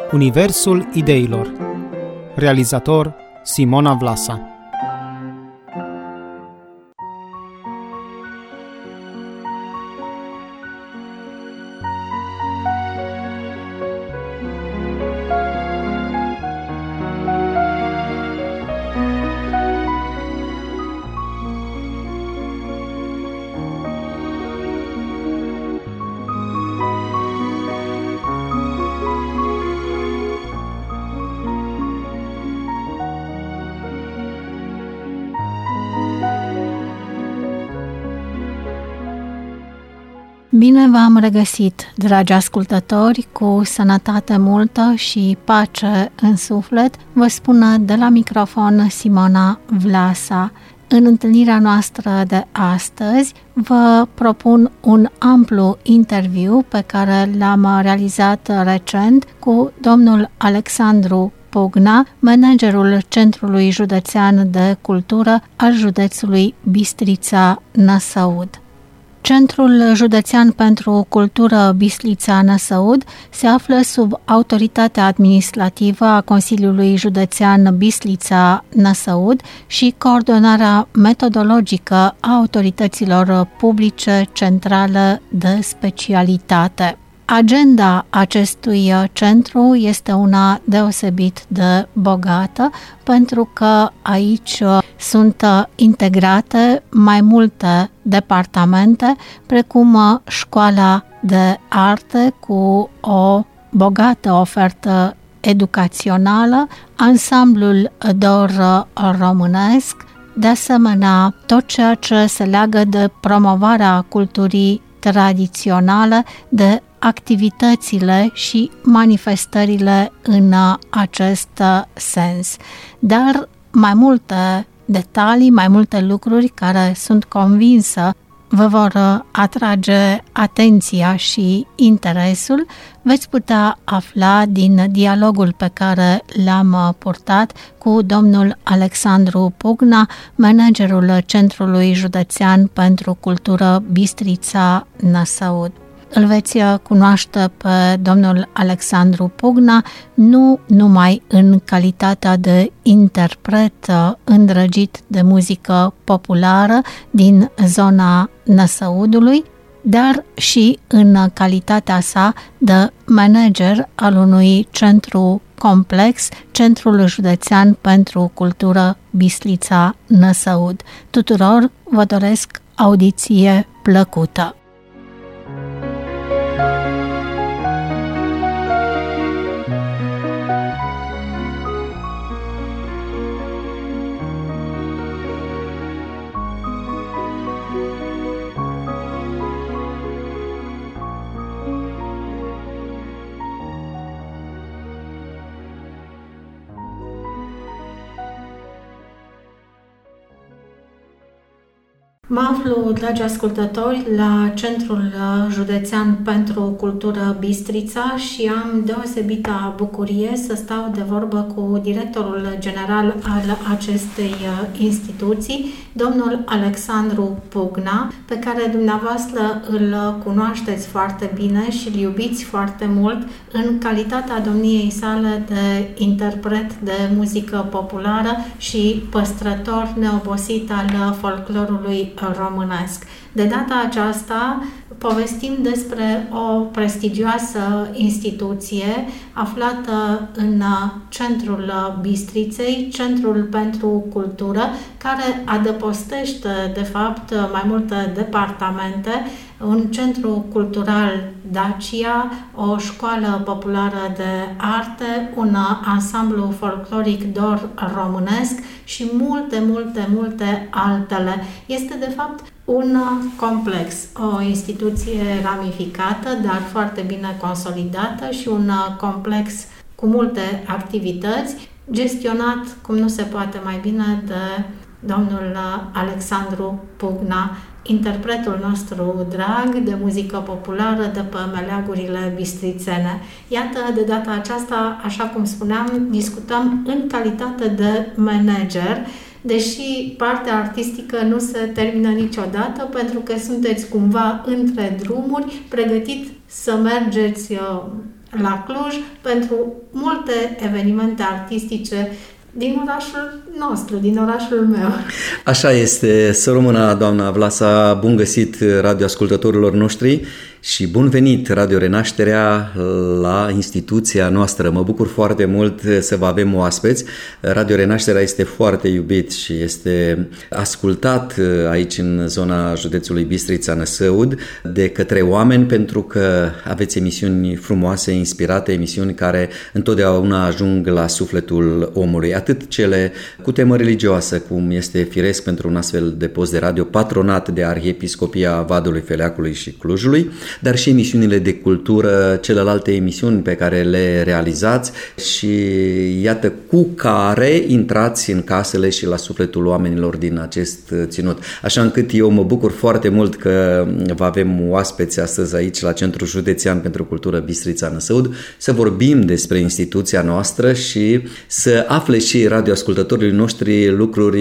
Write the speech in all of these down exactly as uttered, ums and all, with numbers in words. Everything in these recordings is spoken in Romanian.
Universul ideilor. Realizator Simona Vlasa. Bine v-am regăsit, dragi ascultători, cu sănătate multă și pace în suflet. Vă spune de la microfon Simona Vlasa. În întâlnirea noastră de astăzi vă propun un amplu interviu pe care l-am realizat recent cu domnul Alexandru Pugna, managerul Centrului Județean de Cultură al județului Bistrița-Năsăud. Centrul Județean pentru Cultură Bistrița-Năsăud se află sub autoritatea administrativă a Consiliului Județean Bistrița-Năsăud și coordonarea metodologică a autorităților publice centrale de specialitate. Agenda acestui centru este una deosebit de bogată pentru că aici sunt integrate mai multe departamente, precum școala de arte cu o bogată ofertă educațională, ansamblul dor românesc, de asemenea tot ceea ce se leagă de promovarea culturii tradiționale, de activitățile și manifestările în acest sens. Dar mai multe detalii, mai multe lucruri care sunt convinsă vă vor atrage atenția și interesul, veți putea afla din dialogul pe care l-am purtat cu domnul Alexandru Pugna, managerul Centrului Județean pentru Cultură Bistrița-Năsăud. Îl veți cunoaște pe domnul Alexandru Pugna nu numai în calitatea de interpret îndrăgit de muzică populară din zona Năsăudului, dar și în calitatea sa de manager al unui centru complex, Centrul Județean pentru Cultură Bistrița-Năsăud. Tuturor vă doresc audiție plăcută! Mă aflu, dragi ascultători, la Centrul Județean pentru Cultură Bistrița și am deosebită bucurie să stau de vorbă cu directorul general al acestei instituții, domnul Alexandru Pugna, pe care dumneavoastră îl cunoașteți foarte bine și îl iubiți foarte mult în calitatea domniei sale de interpret de muzică populară și păstrător neobosit al folclorului românesc. De data aceasta povestim despre o prestigioasă instituție aflată în centrul Bistriței, Centrul pentru Cultură, care adăpostește, de fapt, mai multe departamente, un centru cultural Dacia, o școală populară de arte, un ansamblu folcloric dor românesc și multe, multe, multe altele. Este, de fapt, un complex, o instituție ramificată, dar foarte bine consolidată și un complex cu multe activități, gestionat cum nu se poate mai bine de domnul Alexandru Pugna, interpretul nostru drag de muzică populară de pe meleagurile bistrițene. Iată, de data aceasta, așa cum spuneam, discutăm în calitate de manager, deși partea artistică nu se termină niciodată, pentru că sunteți cumva între drumuri, pregătit să mergeți la Cluj pentru multe evenimente artistice din orașul nostru, din orașul meu. Așa este, să rămână, doamna Vlasa, bun găsit radioascultătorilor noștri și bun venit Radio Renașterea la instituția noastră. Mă bucur foarte mult să vă avem oaspeți. Radio Renașterea este foarte iubit și este ascultat aici în zona județului Bistrița-Năsăud de către oameni pentru că aveți emisiuni frumoase, inspirate, emisiuni care întotdeauna ajung la sufletul omului. Atât cele cu temă religioasă, cum este firesc pentru un astfel de post de radio, patronat de Arhiepiscopia Vadului, Feleacului și Clujului, dar și emisiunile de cultură, celelalte emisiuni pe care le realizați și iată cu care intrați în casele și la sufletul oamenilor din acest ținut. Așa încât eu mă bucur foarte mult că vă avem oaspeți astăzi aici la Centrul Județean pentru Cultură Bistrița-Năsăud să vorbim despre instituția noastră și să afle și radioascultătorii noștri lucruri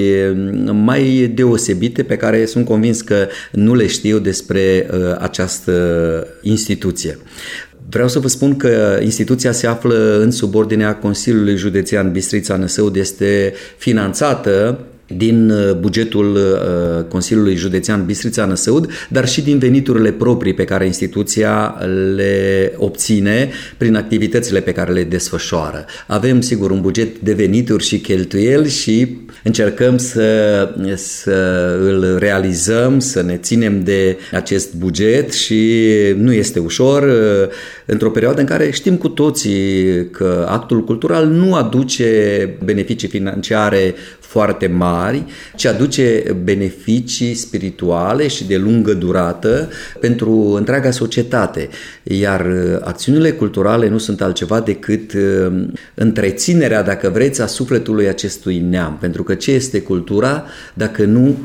mai deosebite pe care sunt convins că nu le știu despre uh, această instituție. Vreau să vă spun că instituția se află în subordinea Consiliului Județean Bistrița-Năsăud, este finanțată din bugetul Consiliului Județean Bistrița-Năsăud, dar și din veniturile proprii pe care instituția le obține prin activitățile pe care le desfășoară. Avem, sigur, un buget de venituri și cheltuieli și încercăm să, să îl realizăm, să ne ținem de acest buget și nu este ușor într-o perioadă în care știm cu toții că actul cultural nu aduce beneficii financiare foarte mari, ci aduce beneficii spirituale și de lungă durată pentru întreaga societate. Iar acțiunile culturale nu sunt altceva decât întreținerea, dacă vreți, a sufletului acestui neam. Pentru că ce este cultura dacă nu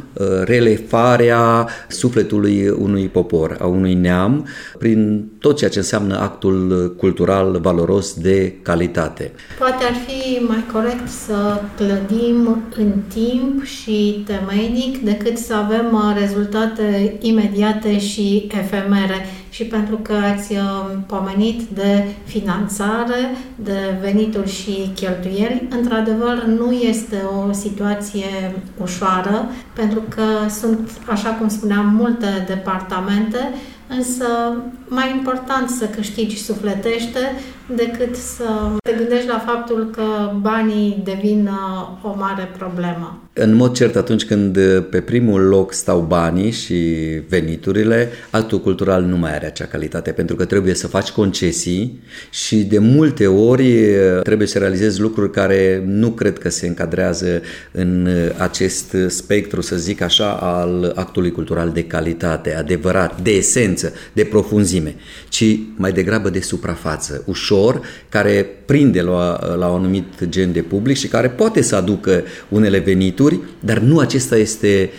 relefarea sufletului unui popor, a unui neam, prin tot ceea ce înseamnă actul cultural valoros de calitate. Poate ar fi mai corect să clădim în timp și temeinic decât să avem rezultate imediate și efemere. Și pentru că ați pomenit de finanțare, de venituri și cheltuieli, într-adevăr nu este o situație ușoară, pentru că sunt, așa cum spuneam, multe departamente, însă mai important să câștigi sufletește decât să te gândești la faptul că banii devin o mare problemă. În mod cert, atunci când pe primul loc stau banii și veniturile, actul cultural nu mai are acea calitate, pentru că trebuie să faci concesii și de multe ori trebuie să realizezi lucruri care nu cred că se încadrează în acest spectru, să zic așa, al actului cultural de calitate, adevărat, de esență, de profunzime, ci mai degrabă de suprafață, ușor, care prinde la, la un anumit gen de public și care poate să aducă unele venituri, dar nu acesta este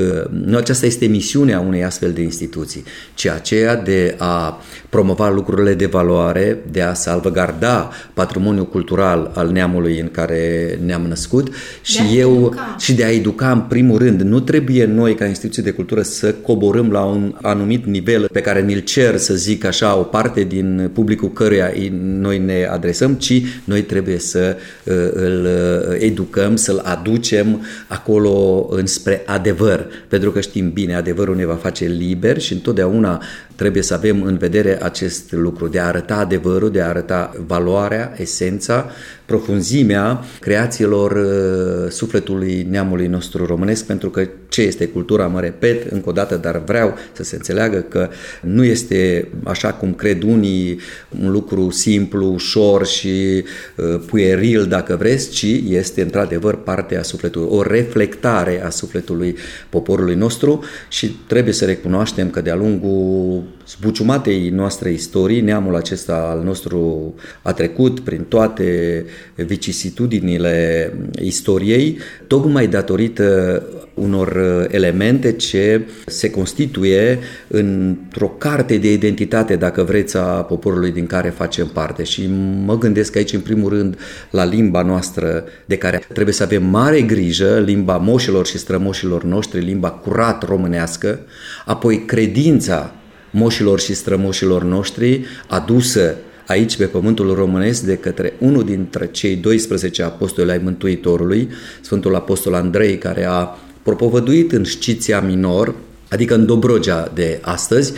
Nu aceasta este misiunea unei astfel de instituții, ci aceea de a promova lucrurile de valoare, de a salvgarda patrimoniul cultural al neamului în care ne-am născut și, eu, și de a educa în primul rând. Nu trebuie noi ca instituție de cultură să coborâm la un anumit nivel pe care ni-l cer, să zic așa, o parte din publicul căruia noi ne adresăm, ci noi trebuie să îl educăm, să-l aducem acolo înspre adevăr. Pentru că știm bine, adevărul ne va face liberi și întotdeauna trebuie să avem în vedere acest lucru, de a arăta adevărul, de a arăta valoarea, esența, profunzimea creațiilor uh, sufletului neamului nostru românesc, pentru că ce este cultura, mă repet încă o dată, dar vreau să se înțeleagă că nu este, așa cum cred unii, un lucru simplu, ușor și uh, pueril, dacă vreți, ci este într-adevăr parte a sufletului, o reflectare a sufletului poporului nostru și trebuie să recunoaștem că de-a lungul zbuciumatei noastre istorii, neamul acesta al nostru a trecut prin toate vicisitudinile istoriei, tocmai datorită unor elemente ce se constituie într-o carte de identitate, dacă vreți, a poporului din care facem parte. Și mă gândesc aici, în primul rând, la limba noastră, de care trebuie să avem mare grijă, limba moșilor și strămoșilor noștri, limba curat românească, apoi credința moșilor și strămoșilor noștri, adusă aici pe pământul românesc de către unul dintre cei doisprezece apostoli ai Mântuitorului, Sfântul Apostol Andrei, care a propovăduit în Sciția Minor, adică în Dobrogea de astăzi,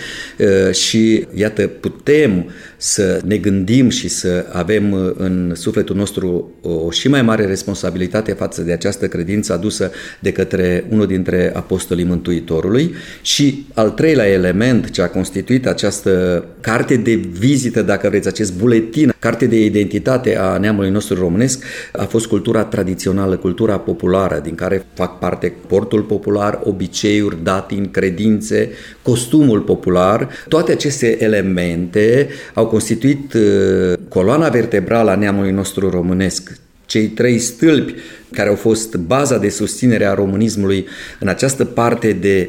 și iată, putem să ne gândim și să avem în sufletul nostru o și mai mare responsabilitate față de această credință adusă de către unul dintre apostolii Mântuitorului. Și al treilea element ce a constituit această carte de vizită, dacă vreți, acest buletin, carte de identitate a neamului nostru românesc, a fost cultura tradițională, cultura populară, din care fac parte portul popular, obiceiuri, datini, credințe, costumul popular. Toate aceste elemente au constituit coloana vertebrală a neamului nostru românesc. Cei trei stâlpi care au fost baza de susținere a românismului în această parte de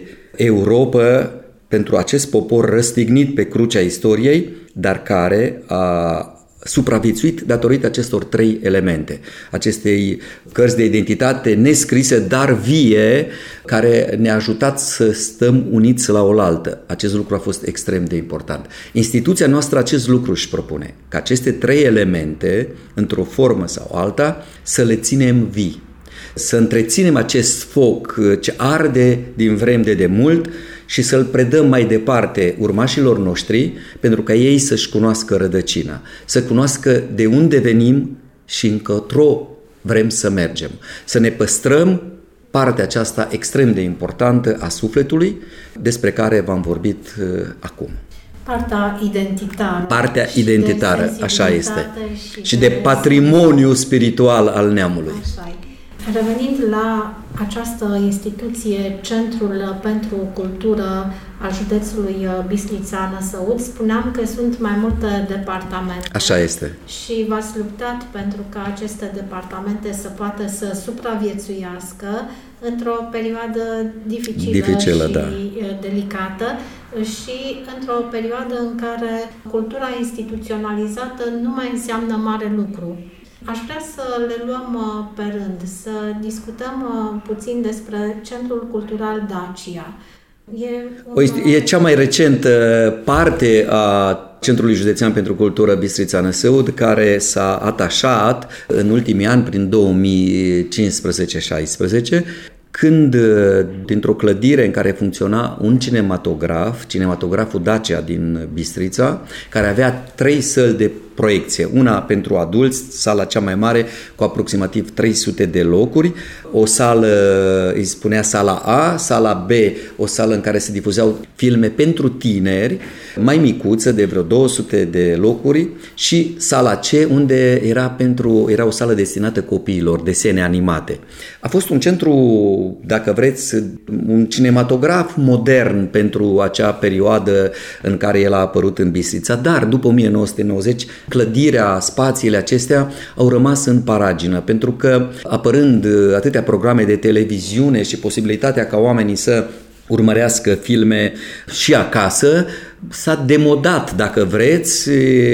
Europa pentru acest popor răstignit pe crucea istoriei, dar care a supraviețuit datorită acestor trei elemente, acestei cărți de identitate nescrise, dar vie, care ne-a ajutat să stăm uniți la oaltă. Acest lucru a fost extrem de important. Instituția noastră acest lucru își propune, ca aceste trei elemente, într-o formă sau alta, să le ținem vii, să întreținem acest foc ce arde din vreme de demult și să-l predăm mai departe urmașilor noștri, pentru ca ei să-și cunoască rădăcina, să cunoască de unde venim și încotro vrem să mergem, să ne păstrăm partea aceasta extrem de importantă a sufletului, despre care v-am vorbit uh, acum. Partea identitară. Partea identitară, așa este. Și, și de, de patrimoniu spiritual al neamului. Așa e. Revenind la această instituție, Centrul pentru Cultură a județului Bistrița-Năsăud, spuneam că sunt mai multe departamente. Așa este. Și v-ați luptat pentru ca aceste departamente să poată să supraviețuiască într-o perioadă dificilă, dificilă și da. delicată și într-o perioadă în care cultura instituționalizată nu mai înseamnă mare lucru. Aș vrea să le luăm pe rând, să discutăm puțin despre Centrul Cultural Dacia. E, un... e cea mai recentă parte a Centrului Județean pentru Cultură Bistrița-Năsăud, care s-a atașat în ultimii ani, prin două mii cincisprezece șaisprezece, când dintr-o clădire în care funcționa un cinematograf, cinematograful Dacia din Bistrița, care avea trei săli de proiecție, una pentru adulți, sala cea mai mare cu aproximativ trei sute de locuri, o sală îi spunea sala A, sala B, o sală în care se difuzeau filme pentru tineri, mai micuță, de vreo două sute de locuri, și sala C, unde era, pentru, era o sală destinată copiilor, desene animate. A fost un centru, dacă vreți, un cinematograf modern pentru acea perioadă în care el a apărut în Bistrița, dar după o mie nouă sute nouăzeci clădirea, spațiile acestea au rămas în paragină, pentru că apărând atâtea programe de televiziune și posibilitatea ca oamenii să urmărească filme și acasă, s-a demodat, dacă vreți,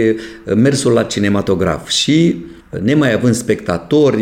mersul la cinematograf și, nemai având spectatori,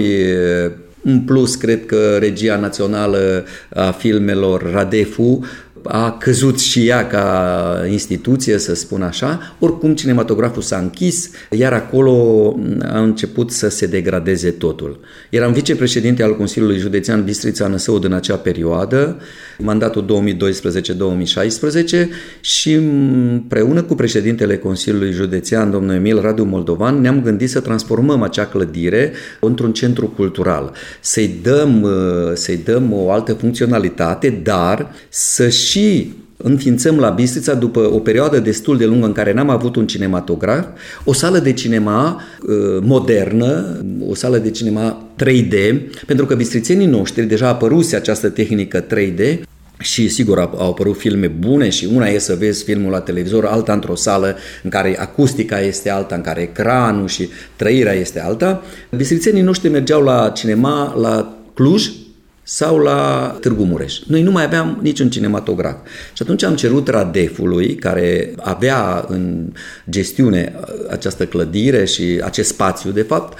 în plus, cred că Regia Națională a Filmelor, Radefu, a căzut și ea ca instituție, să spun așa. Oricum, cinematograful s-a închis, iar acolo a început să se degradeze totul. Eram vicepreședinte al Consiliului Județean Bistrița-Năsăud în acea perioadă, mandatul două mii doisprezece două mii șaisprezece, și împreună cu președintele Consiliului Județean, domnul Emil Radu Moldovan, ne-am gândit să transformăm acea clădire într-un centru cultural, să-i dăm, să-i dăm o altă funcționalitate, dar să și înființăm la Bistrița, după o perioadă destul de lungă în care n-am avut un cinematograf, o sală de cinema uh, modernă, o sală de cinema trei D, pentru că bistrițenii noștri deja a apăruse această tehnică trei D și sigur au apărut filme bune și una e să vezi filmul la televizor, alta într-o sală în care acustica este alta, în care ecranul și trăirea este alta. Bistrițenii noștri mergeau la cinema la Cluj sau la Târgu Mureș. Noi nu mai aveam niciun cinematograf. Și atunci am cerut Radefului, care avea în gestiune această clădire și acest spațiu, de fapt,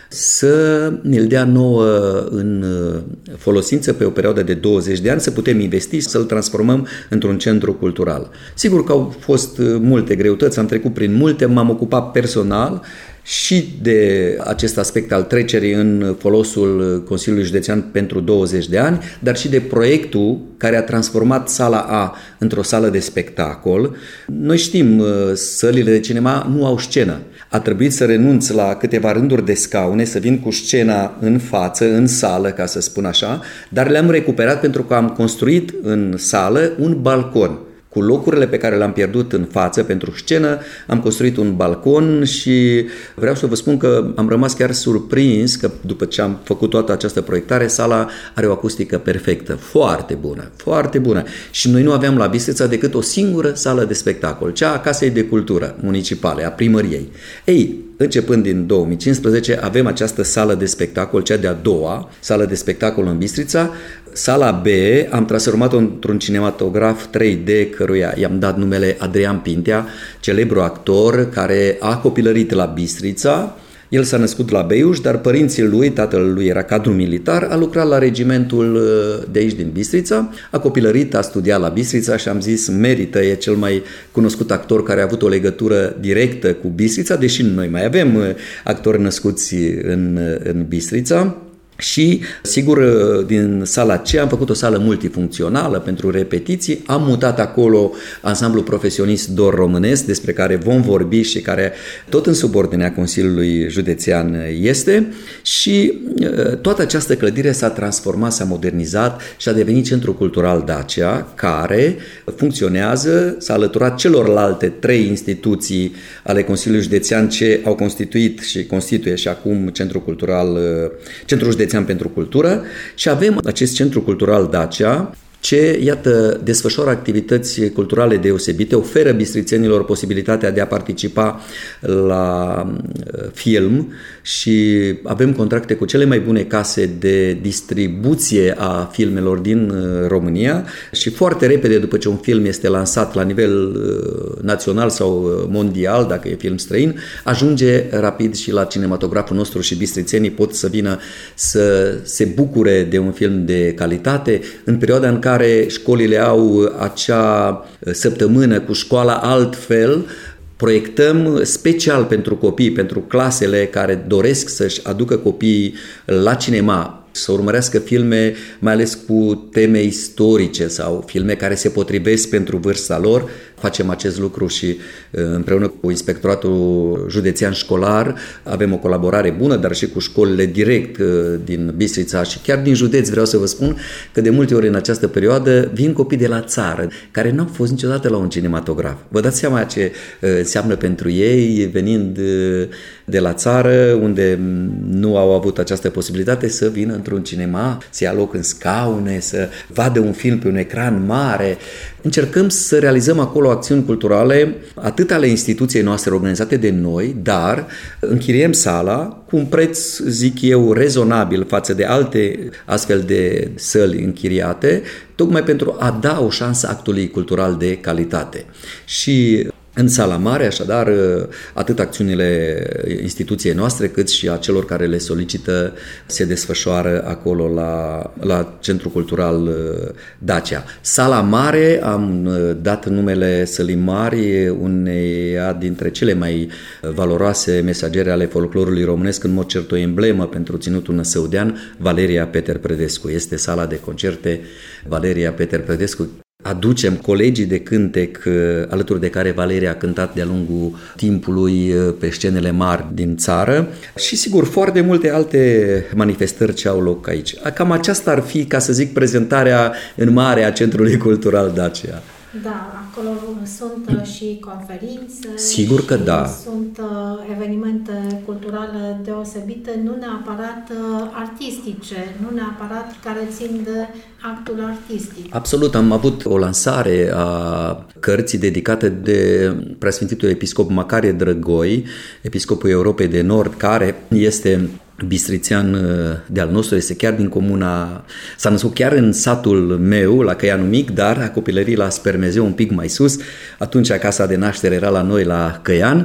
să ne-l dea nouă în folosință pe o perioadă de douăzeci de ani, să putem investi, să-l transformăm într-un centru cultural. Sigur că au fost multe greutăți, am trecut prin multe, m-am ocupat personal și de acest aspect al trecerii în folosul Consiliului Județean pentru douăzeci de ani, dar și de proiectul care a transformat sala A într-o sală de spectacol. Noi știm, sălile de cinema nu au scenă. A trebuit să renunț la câteva rânduri de scaune, să vin cu scena în față, în sală, ca să spun așa, dar le-am recuperat pentru că am construit în sală un balcon. Cu locurile pe care le-am pierdut în față pentru scenă, am construit un balcon și vreau să vă spun că am rămas chiar surprins că după ce am făcut toată această proiectare, sala are o acustică perfectă, foarte bună, foarte bună. Și noi nu aveam la Bistrița decât o singură sală de spectacol, cea a Casei de Cultură Municipale, a primăriei. Ei, începând din două mii cincisprezece, avem această sală de spectacol, cea de-a doua sală de spectacol în Bistrița. Sala B am transformat-o într-un cinematograf trei D, căruia i-am dat numele Adrian Pintea, celebru actor care a copilărit la Bistrița. El s-a născut la Beiuș, dar părinții lui, tatăl lui era cadru militar, a lucrat la regimentul de aici din Bistrița, a copilărit, a studiat la Bistrița și am zis merită, e cel mai cunoscut actor care a avut o legătură directă cu Bistrița, deși noi mai avem actori născuți în, în Bistrița. Și, sigur, din sala C am făcut o sală multifuncțională pentru repetiții, am mutat acolo ansamblul profesionist Dor Românesc, despre care vom vorbi și care tot în subordinea Consiliului Județean este, și toată această clădire s-a transformat, s-a modernizat și a devenit Centrul Cultural Dacia, care funcționează, s-a alăturat celorlalte trei instituții ale Consiliului Județean ce au constituit și constituie și acum Centrul Cultural, Centrul Județean pentru Cultură, și avem acest Centru Cultural Dacia ce, iată, desfășoară activități culturale deosebite, oferă bistrițenilor posibilitatea de a participa la film și avem contracte cu cele mai bune case de distribuție a filmelor din România și foarte repede, după ce un film este lansat la nivel național sau mondial, dacă e film străin, ajunge rapid și la cinematograful nostru și bistrițenii pot să vină să se bucure de un film de calitate în perioada în care care școlile au acea săptămână cu școala altfel. Proiectăm special pentru copii, pentru clasele care doresc să-și aducă copiii la cinema, să urmărească filme mai ales cu teme istorice sau filme care se potrivesc pentru vârsta lor. Facem acest lucru și împreună cu Inspectoratul Județean Școlar avem o colaborare bună, dar și cu școlile direct din Bistrița și chiar din județ. Vreau să vă spun că de multe ori în această perioadă vin copii de la țară care nu au fost niciodată la un cinematograf. Vă dați seama ce înseamnă pentru ei, venind de la țară, unde nu au avut această posibilitate, să vină într-un cinema, să ia loc în scaune, să vadă un film pe un ecran mare. Încercăm să realizăm acolo acțiuni culturale, atât ale instituției noastre organizate de noi, dar închiriem sala cu un preț, zic eu, rezonabil față de alte astfel de săli închiriate, tocmai pentru a da o șansă actului cultural de calitate. Și în sala mare, așadar, atât acțiunile instituției noastre, cât și a celor care le solicită se desfășoară acolo la, la Centrul Cultural Dacia. Sala mare, am dat numele Sălii Mari, uneia dintre cele mai valoroase mesagere ale folclorului românesc, în mod cert o emblemă pentru ținutul năsăudean, Valeria Peter Predescu. Este sala de concerte Valeria Peter Predescu. Aducem colegii de cântec alături de care Valeria a cântat de-a lungul timpului pe scenele mari din țară și, sigur, foarte multe alte manifestări ce au loc aici. Cam aceasta ar fi, ca să zic, prezentarea în mare a Centrului Cultural Dacia. Da, acolo sunt și conferințe. Sigur că da. Sunt evenimente culturale deosebite, nu neapărat artistice, nu neapărat care țin de actul artistic. Absolut, am avut o lansare a cărții dedicate de Preasfințitul Episcop Macarie Drăgoi, Episcopul Europei de Nord, care este bistrițean de al nostru, este chiar din comuna, s-a născut chiar în satul meu, la Căianul Mic, dar a copilărit la Spermezeu, un pic mai sus. Atunci casa de naștere era la noi la Căian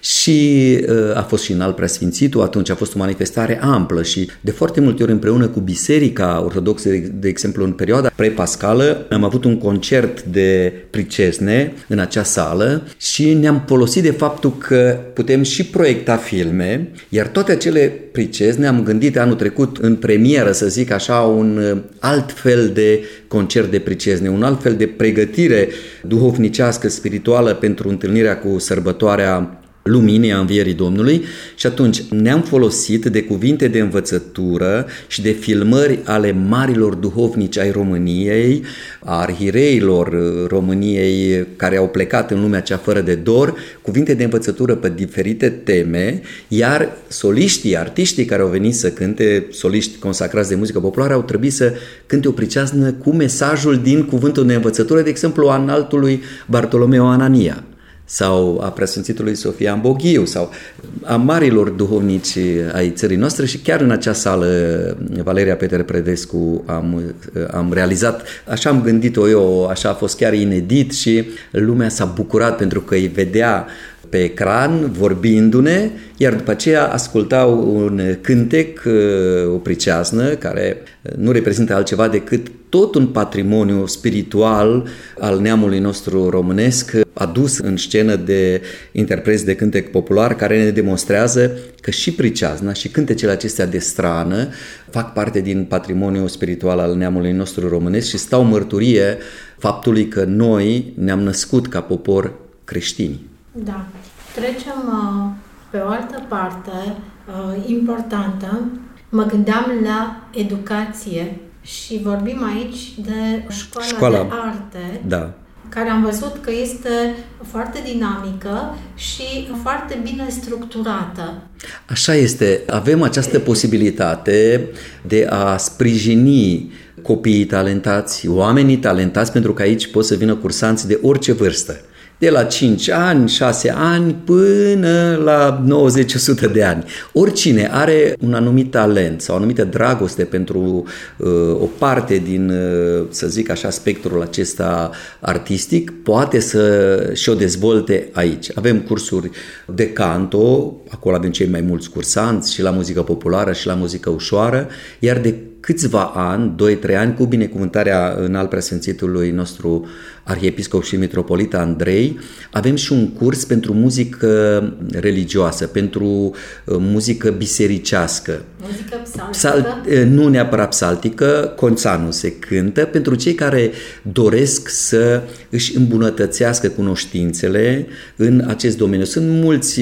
și a fost și în Alt Preasfințitul. Atunci a fost o manifestare amplă și de foarte multe ori împreună cu Biserica Ortodoxă, de exemplu în perioada pre-pascală, am avut un concert de pricezne în acea sală și ne-am folosit de faptul că putem și proiecta filme, iar toate acele pricezne ne-am gândit anul trecut în premieră, să zic așa, un alt fel de concert de pricezne, un alt fel de pregătire duhovnicească, spirituală pentru întâlnirea cu sărbătoarea Luminii, a Învierii Domnului, și atunci ne-am folosit de cuvinte de învățătură și de filmări ale marilor duhovnici ai României, a arhireilor României care au plecat în lumea cea fără de dor, cuvinte de învățătură pe diferite teme, iar soliștii, artiștii care au venit să cânte, soliști consacrați de muzică populară, au trebuit să cânte o priceaznă cu mesajul din cuvântul de învățătură, de exemplu a înaltului Bartolomeu Anania sau a Preasfințitului Sofia Boghiu sau a marilor duhovnici ai țării noastre. Și chiar în acea sală, Valeria Peter Predescu, am, am realizat, așa am gândit-o eu, așa a fost chiar inedit și lumea s-a bucurat pentru că îi vedea pe ecran vorbindu-ne, iar după aceea ascultau un cântec, o priceaznă, care nu reprezintă altceva decât tot un patrimoniu spiritual al neamului nostru românesc, adus în scenă de interpreți de cântec popular, care ne demonstrează că și priceazna și cântecele acestea de strană fac parte din patrimoniul spiritual al neamului nostru românesc și stau mărturie faptului că noi ne-am născut ca popor creștini. Da. Trecem uh, pe o altă parte uh, importantă. Mă gândeam la educație și vorbim aici de școala, școala de arte, da, care am văzut că este foarte dinamică și foarte bine structurată. Așa este. Avem această posibilitate de a sprijini copiii talentați, oamenii talentați, pentru că aici pot să vină cursanți de orice vârstă. De la cinci ani, șase ani până la nouăzeci la sută de ani. Oricine are un anumit talent sau o anumită dragoste pentru uh, o parte din, uh, să zic așa, spectrul acesta artistic, poate să și-o dezvolte aici. Avem cursuri de canto, acolo avem cei mai mulți cursanți și la muzică populară și la muzică ușoară, iar de câțiva ani, doi trei ani, cu binecuvântarea în Alt Preasfințitului nostru arhiepiscop și mitropolit Andrei, avem și un curs pentru muzică religioasă, pentru muzică bisericească. Muzică psaltică? Psal, nu neapărat psaltică, conțanul se cântă pentru cei care doresc să își îmbunătățească cunoștințele în acest domeniu. Sunt mulți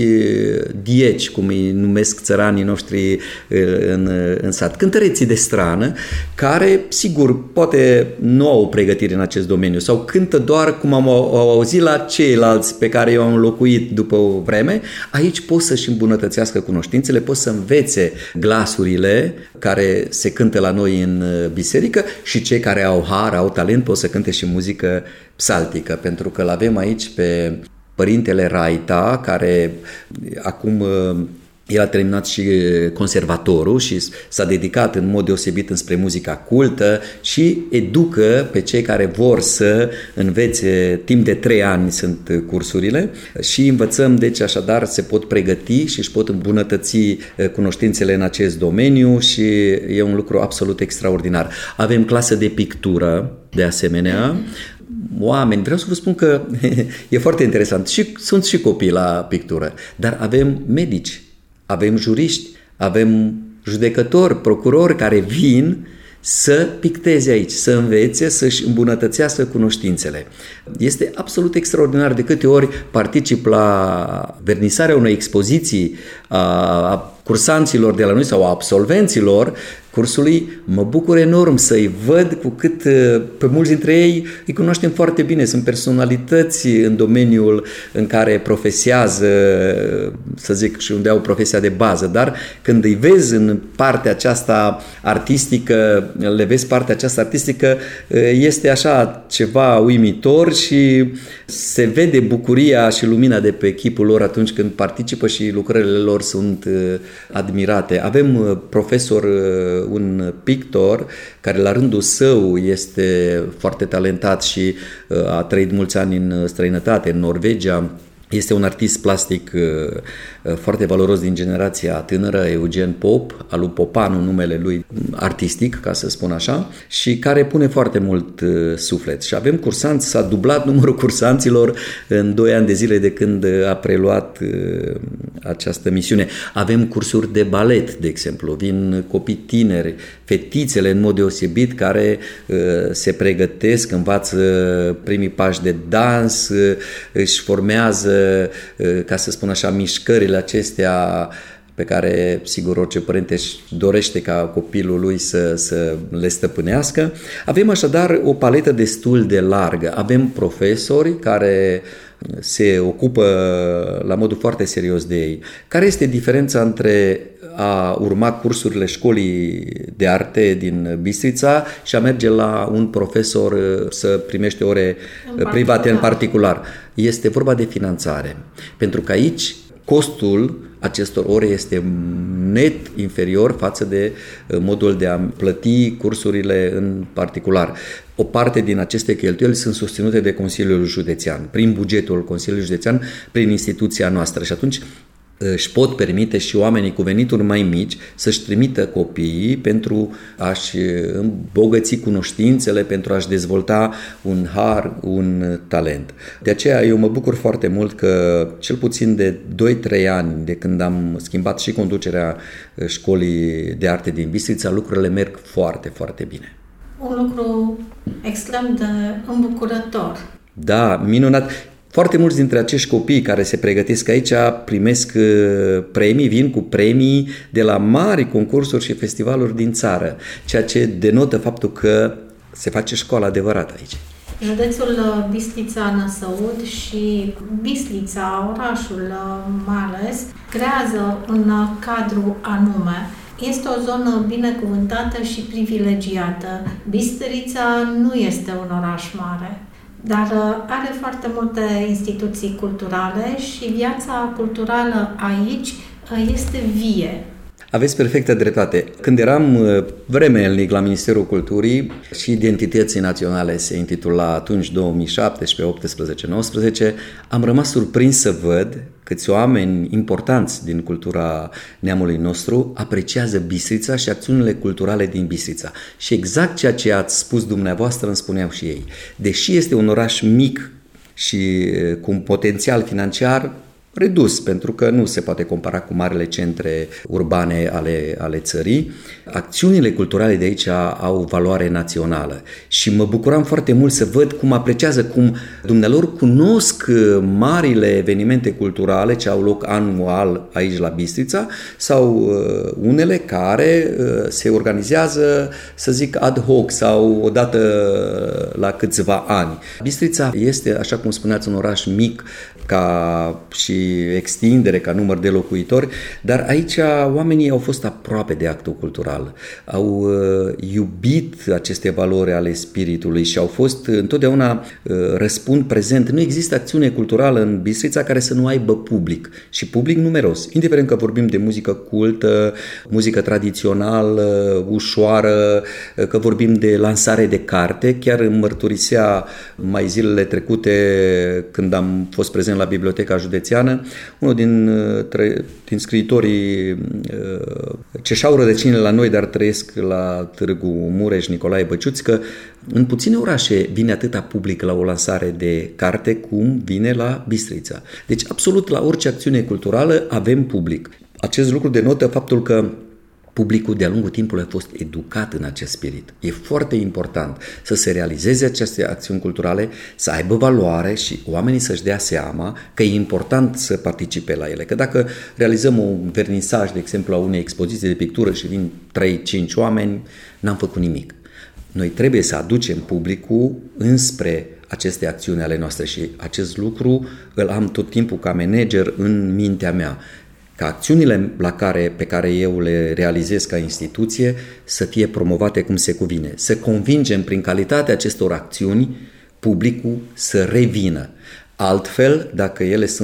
dieci, cum îi numesc țăranii noștri în, în sat, cântăreții de strană, care, sigur, poate nu au pregătire în acest domeniu sau cântă doar cum am auzit la ceilalți pe care eu am locuit după o vreme. Aici pot să-și îmbunătățească cunoștințele, pot să învețe glasurile care se cântă la noi în biserică și cei care au har, au talent, pot să cânte și muzică psaltică, pentru că l-avem aici pe Părintele Raita, care acum el a terminat și conservatorul și s-a dedicat în mod deosebit înspre muzica cultă și educă pe cei care vor să învețe, timp de trei ani sunt cursurile și învățăm, deci așadar se pot pregăti și își pot îmbunătăți cunoștințele în acest domeniu și e un lucru absolut extraordinar. Avem clasă de pictură, de asemenea, oameni, vreau să vă spun că e foarte interesant și sunt și copii la pictură, dar avem medici, avem juriști, avem judecători, procurori care vin să picteze aici, să învețe, să-și îmbunătățească cunoștințele. Este absolut extraordinar de câte ori particip la vernisarea unei expoziții a cursanților de la noi sau a absolvenților cursului, mă bucur enorm să-i văd cu cât pe mulți dintre ei îi cunoaștem foarte bine, sunt personalități în domeniul în care profesează, să zic, și unde au profesia de bază, dar când îi vezi în partea aceasta artistică, le vezi partea aceasta artistică, este așa ceva uimitor și se vede bucuria și lumina de pe chipul lor atunci când participă și lucrările lor sunt admirate. Avem profesor, un pictor, care la rândul său este foarte talentat și a trăit mulți ani în străinătate, în Norvegia. Este un artist plastic foarte valoros din generația tânără, Eugen Pop, al lui Popanu, numele lui artistic, ca să spun așa, și care pune foarte mult suflet. Și avem cursanți, s-a dublat numărul cursanților în doi ani de zile de când a preluat această misiune. Avem cursuri de balet, de exemplu, vin copii tineri, fetițele în mod deosebit, care se pregătesc, învață primii pași de dans, își formează, ca să spun așa, mișcările acestea pe care, sigur, orice părinte își dorește ca copilul lui să, să le stăpânească. Avem așadar o paletă destul de largă. Avem profesori care se ocupă la modul foarte serios de ei. Care este diferența între a urma cursurile școlii de arte din Bistrița și a merge la un profesor să primește ore în private în particular? Este vorba de finanțare. Pentru că aici costul acestor ore este net inferior față de modul de a plăti cursurile în particular. O parte din aceste cheltuieli sunt susținute de Consiliul Județean, prin bugetul Consiliului Județean, prin instituția noastră, și atunci își pot permite și oamenii cu venituri mai mici să-și trimită copiii pentru a-și îmbogăți cunoștințele, pentru a-și dezvolta un har, un talent. De aceea eu mă bucur foarte mult că cel puțin de doi trei ani de când am schimbat și conducerea școlii de arte din Bistrița, lucrurile merg foarte, foarte bine. Un lucru extrem de îmbucurător. Da, minunat. Foarte mulți dintre acești copii care se pregătesc aici primesc premii, vin cu premii de la mari concursuri și festivaluri din țară, ceea ce denotă faptul că se face școală adevărată aici. Județul Bistrița-Năsăud și Bistrița, orașul mai ales, creează un cadru anume. Este o zonă binecuvântată și privilegiată. Bistrița nu este un oraș mare, dar are foarte multe instituții culturale și viața culturală aici este vie. Aveți perfectă dreptate. Când eram vremelnic la Ministerul Culturii și Identității Naționale se intitula atunci două mii șaptesprezece, optsprezece, nouăsprezece, am rămas surprins să văd câți oameni importanți din cultura neamului nostru apreciază Bistrița și acțiunile culturale din Bistrița. Și exact ceea ce ați spus dumneavoastră îmi spuneau și ei. Deși este un oraș mic și cu un potențial financiar redus, pentru că nu se poate compara cu marile centre urbane ale, ale țării, acțiunile culturale de aici au valoare națională și mă bucuram foarte mult să văd cum apreciază, cum dumnealor cunosc marile evenimente culturale ce au loc anual aici la Bistrița sau unele care se organizează, să zic, ad hoc sau odată la câțiva ani. Bistrița este, așa cum spuneați, un oraș mic ca și extindere, ca număr de locuitori, dar aici oamenii au fost aproape de actul cultural, au uh, iubit aceste valori ale spiritului și au fost întotdeauna uh, răspund prezent. Nu există acțiune culturală în Bistrița care să nu aibă public și public numeros, indiferent că vorbim de muzică cultă, muzică tradițională, ușoară, că vorbim de lansare de carte. Chiar îmi mărturisea mai zilele trecute când am fost prezent la Biblioteca Județeană, unul din, din scriitorii ce și-au rădăcini la noi, dar trăiesc la Târgu Mureș, Nicolae Băciuț, că în puține orașe vine atâta public la o lansare de carte cum vine la Bistrița. Deci absolut la orice acțiune culturală avem public. Acest lucru denotă faptul că publicul de-a lungul timpului a fost educat în acest spirit. E foarte important să se realizeze aceste acțiuni culturale, să aibă valoare și oamenii să-și dea seama că e important să participe la ele. Că dacă realizăm un vernisaj, de exemplu, a unei expoziții de pictură și vin trei cinci oameni, n-am făcut nimic. Noi trebuie să aducem publicul înspre aceste acțiuni ale noastre și acest lucru îl am tot timpul ca manager în mintea mea. Ca acțiunile la care, pe care eu le realizez ca instituție să fie promovate cum se cuvine. Să convingem prin calitatea acestor acțiuni publicul să revină. Altfel, dacă ele sunt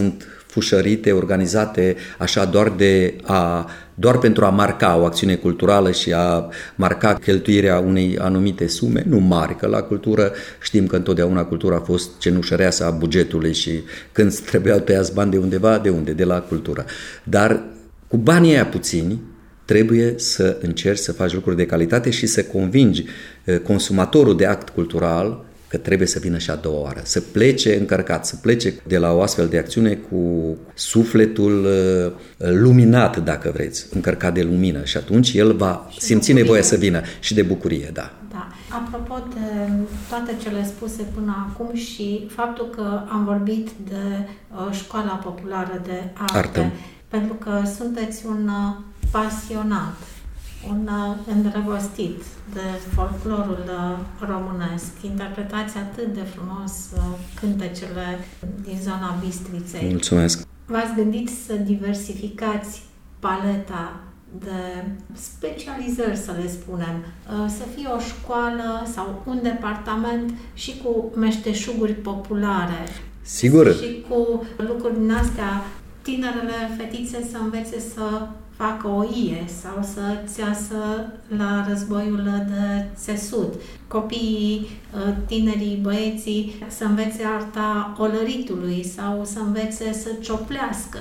fușărite, organizate așa doar de a doar pentru a marca o acțiune culturală și a marca cheltuirea unei anumite sume, nu mari, că la cultură știm că întotdeauna cultura a fost cenușăreasa a bugetului și când trebuiau tăiați bani de undeva, de unde? De la cultură. Dar cu banii aia puțini trebuie să încerci să faci lucruri de calitate și să convingi consumatorul de act cultural că trebuie să vină și a doua oară, să plece încărcat, să plece de la o astfel de acțiune cu sufletul luminat, dacă vreți, încărcat de lumină și atunci el va și simți nevoia să vină și de bucurie, da. Da. Apropo de toate cele spuse până acum și faptul că am vorbit de uh, școala populară de arte, Artă. Pentru că sunteți un uh, pasionat, un uh, îndrăgostit de folclorul uh, românesc, interpretați atât de frumos uh, cântecele din zona Bistriței. Mulțumesc! V-ați gândit să diversificați paleta de specializări, să le spunem, să fie o școală sau un departament și cu meșteșuguri populare. Sigur. Și cu lucruri din astea, tinerele fetițe să învețe să facă oie sau să țeasă la războiul de țesut. Copiii, tinerii, băieții să învețe arta olăritului sau să învețe să cioplească.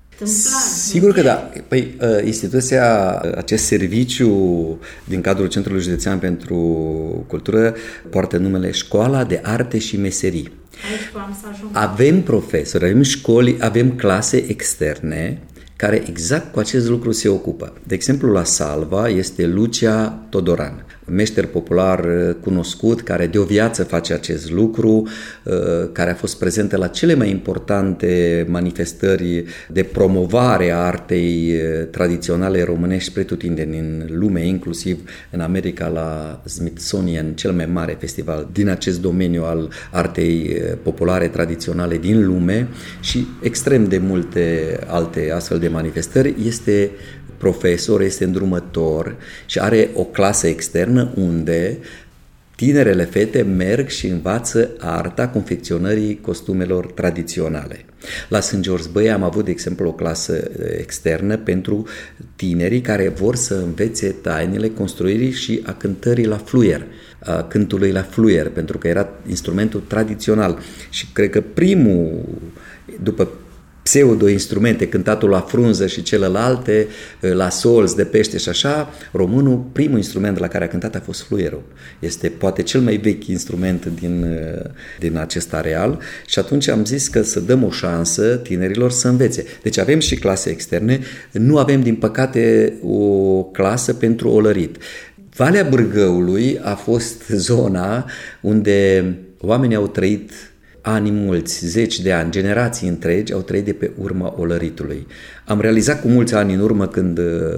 Sigur că da. Păi, instituția, acest serviciu din cadrul Centrului Județean pentru Cultură poartă numele Școala de Arte și Meserii. Aici am să ajung. Avem profesori, avem școli, avem clase externe care exact cu acest lucru se ocupă. De exemplu, la Salva este Lucia Todoran, meșter popular cunoscut, care de o viață face acest lucru, care a fost prezentă la cele mai importante manifestări de promovare a artei tradiționale românești pretutindeni în lume, inclusiv în America la Smithsonian, cel mai mare festival din acest domeniu al artei populare tradiționale din lume și extrem de multe alte astfel de manifestări. Este profesor, este îndrumător și are o clasă externă unde tinerele fete merg și învață arta confecționării costumelor tradiționale. La Saint George Bay am avut, de exemplu, o clasă externă pentru tinerii care vor să învețe tainele construirii și a cântării la fluier, a cântului la fluier, pentru că era instrumentul tradițional și cred că primul, după pseudo-instrumente, cântatul la frunză și celelalte, la solzi de pește și așa, românul, primul instrument la care a cântat a fost fluierul. Este poate cel mai vechi instrument din, din acest areal și atunci am zis că să dăm o șansă tinerilor să învețe. Deci avem și clase externe, nu avem din păcate o clasă pentru olărit. Valea Bârgăului a fost zona unde oamenii au trăit ani mulți, zeci de ani, generații întregi au trăit de pe urma olăritului. Am realizat cu mulți ani în urmă, când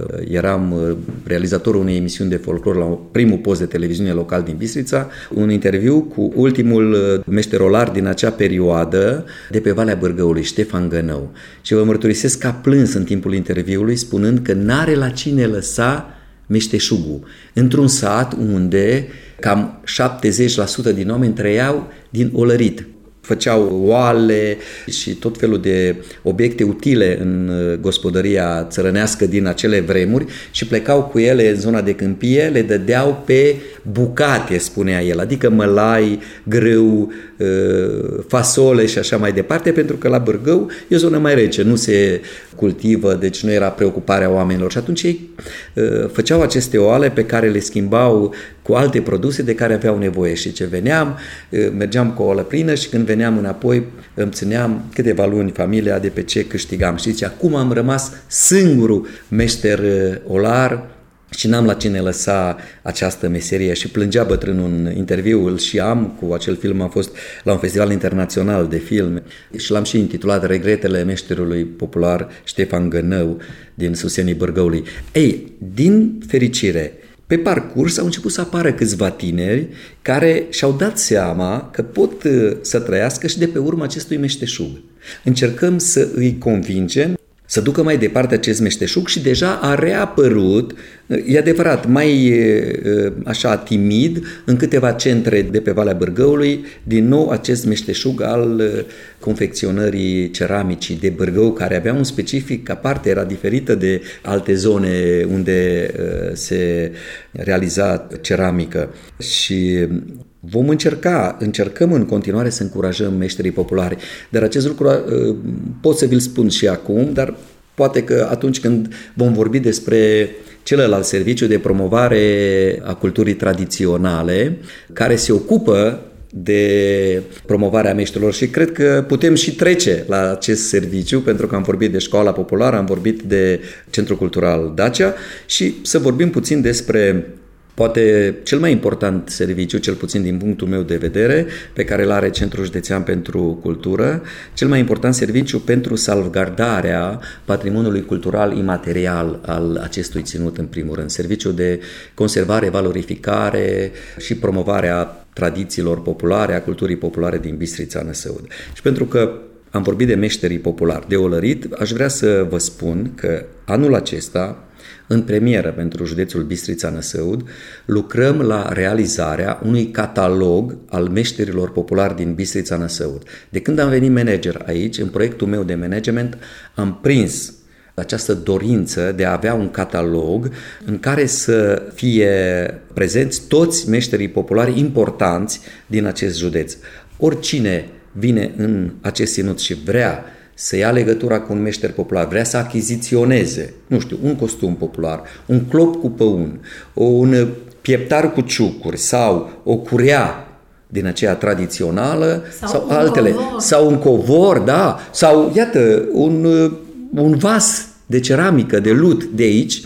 eram realizatorul unei emisiuni de folclor la primul post de televiziune local din Bistrița, un interviu cu ultimul meșterolar din acea perioadă de pe Valea Bârgăului, Ștefan Gănău. Și vă mărturisesc că a plâns în timpul interviului spunând că n-are la cine lăsa meșteșugul. Într-un sat unde cam șaptezeci la sută din oameni trăiau din olărit. Făceau oale și tot felul de obiecte utile în gospodăria țărănească din acele vremuri și plecau cu ele în zona de câmpie, le dădeau pe bucate, spunea el, adică mălai, grâu, fasole și așa mai departe, pentru că la Bârgău e o zonă mai rece, nu se cultivă, deci nu era preocuparea oamenilor și atunci ei făceau aceste oale pe care le schimbau cu alte produse de care aveau nevoie și ce veneam, mergeam cu o oală plină și când veneam înapoi îmi țineam câteva luni familia de pe ce câștigam. Știți, acum am rămas singurul meșter olar și n-am la cine lăsa această meserie și plângea bătrânul în interviu, îl și am cu acel film, am fost la un festival internațional de filme și l-am și intitulat Regretele meșterului popular Ștefan Gănău din Susenii Bârgăului. Ei, din fericire, pe parcurs au început să apară câțiva tineri care și-au dat seama că pot să trăiască și de pe urma acestui meșteșug. Încercăm să îi convingem să ducă mai departe acest meșteșug și deja a reapărut, e adevărat, mai așa timid, în câteva centre de pe Valea Bârgăului, din nou acest meșteșug al confecționării ceramicii de Bârgău, care avea un specific aparte, era diferită de alte zone unde se realiza ceramică. Și vom încerca, încercăm în continuare să încurajăm meșterii populari, dar acest lucru pot să vi-l spun și acum, dar poate că atunci când vom vorbi despre celălalt serviciu de promovare a culturii tradiționale, care se ocupă de promovarea meșterilor, și cred că putem și trece la acest serviciu, pentru că am vorbit de Școala Populară, am vorbit de Centrul Cultural Dacia, și să vorbim puțin despre poate cel mai important serviciu, cel puțin din punctul meu de vedere, pe care îl are Centrul Județean pentru Cultură, cel mai important serviciu pentru salvgardarea patrimoniului cultural imaterial al acestui ținut, în primul rând. Serviciul de conservare, valorificare și promovarea tradițiilor populare, a culturii populare din Bistrița Năsăud. Și pentru că am vorbit de meșterii populari, de olărit, aș vrea să vă spun că anul acesta, în premieră pentru județul Bistrița Năsăud, lucrăm la realizarea unui catalog al meșterilor populari din Bistrița Năsăud. De când am venit manager aici, în proiectul meu de management, am prins această dorință de a avea un catalog în care să fie prezenți toți meșterii populari importanți din acest județ. Oricine vine în acest ținut și vrea să ia legătura cu un meșter popular, vrea să achiziționeze, nu știu, un costum popular, un clop cu păun, un pieptar cu ciucuri sau o curea din aceea tradițională sau, sau altele, covor. sau un covor, da, sau, iată, un, un vas de ceramică, de lut de aici,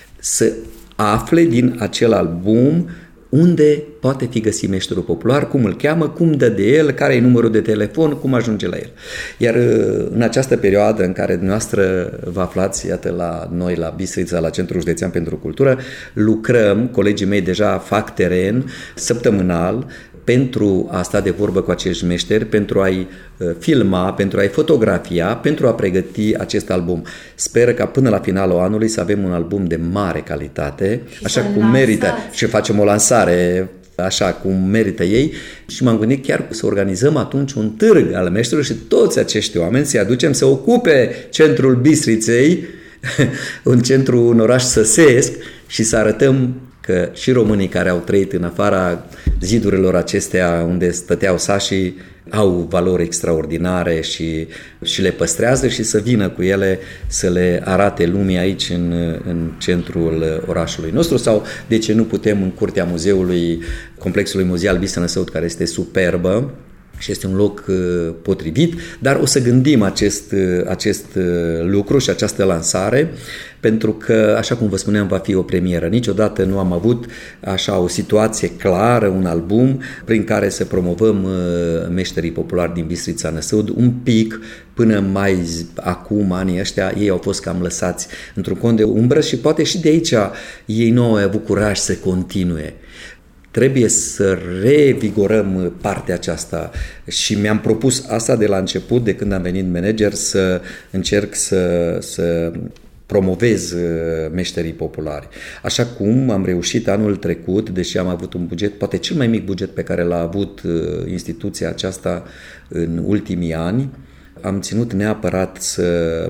să afle din acel album unde poate fi găsit meșterul popular, cum îl cheamă, cum dă de el, care e numărul de telefon, cum ajunge la el. Iar în această perioadă în care dumneavoastră vă aflați, iată, la noi, la Bistrița, la Centrul Județean pentru Cultură, lucrăm, colegii mei deja fac teren săptămânal pentru a sta de vorbă cu acești meșteri, pentru a-i filma, pentru a-i fotografia, pentru a pregăti acest album. Sper ca până la finalul anului să avem un album de mare calitate, și așa cum merită, și facem o lansare așa cum merită ei, și m-am gândit chiar să organizăm atunci un târg al meșterilor și toți acești oameni să-i aducem să ocupe centrul Bistriței, un centru, un oraș săsesc, și să arătăm că și românii care au trăit în afara zidurilor acestea unde stăteau sașii au valori extraordinare și, și le păstrează, și să vină cu ele să le arate lumii aici în, în centrul orașului nostru, sau de ce nu putem în curtea muzeului, complexului muzeal Bistrița Năsăud, care este superbă și este un loc uh, potrivit, dar o să gândim acest, uh, acest uh, lucru și această lansare, pentru că, așa cum vă spuneam, va fi o premieră. Niciodată nu am avut așa o situație clară, un album prin care să promovăm uh, meșterii populari din Bistrița Năsăud. Un pic, până mai acum, anii ăștia, ei au fost cam lăsați într-un cont de umbră și poate și de aici ei nu au avut curaj să continue. Trebuie să revigorăm partea aceasta și mi-am propus asta de la început, de când am venit manager, să încerc să, să promovez meșterii populari. Așa cum am reușit anul trecut, deși am avut un buget, poate cel mai mic buget pe care l-a avut instituția aceasta în ultimii ani, am ținut neapărat să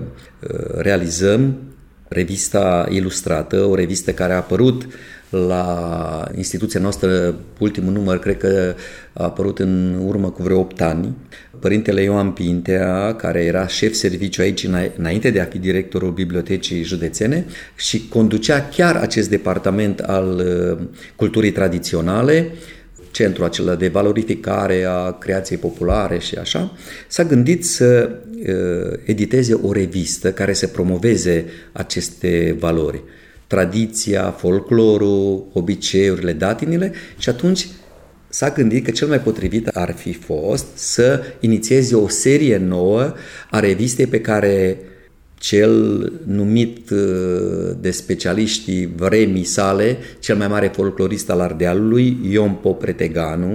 realizăm revista ilustrată, o revistă care a apărut la instituția noastră, ultimul număr, cred că a apărut în urmă cu vreo opt ani. Părintele Ioan Pintea, care era șef serviciu aici înainte de a fi directorul Bibliotecii Județene și conducea chiar acest departament al culturii tradiționale, centrul acela de valorificare a creației populare și așa, s-a gândit să uh, editeze o revistă care să promoveze aceste valori. Tradiția, folclorul, obiceiurile, datinile, și atunci s-a gândit că cel mai potrivit ar fi fost să inițieze o serie nouă a revistei pe care cel numit de specialiștii vremii sale, cel mai mare folclorist al Ardealului, Ion Pop Reteganu,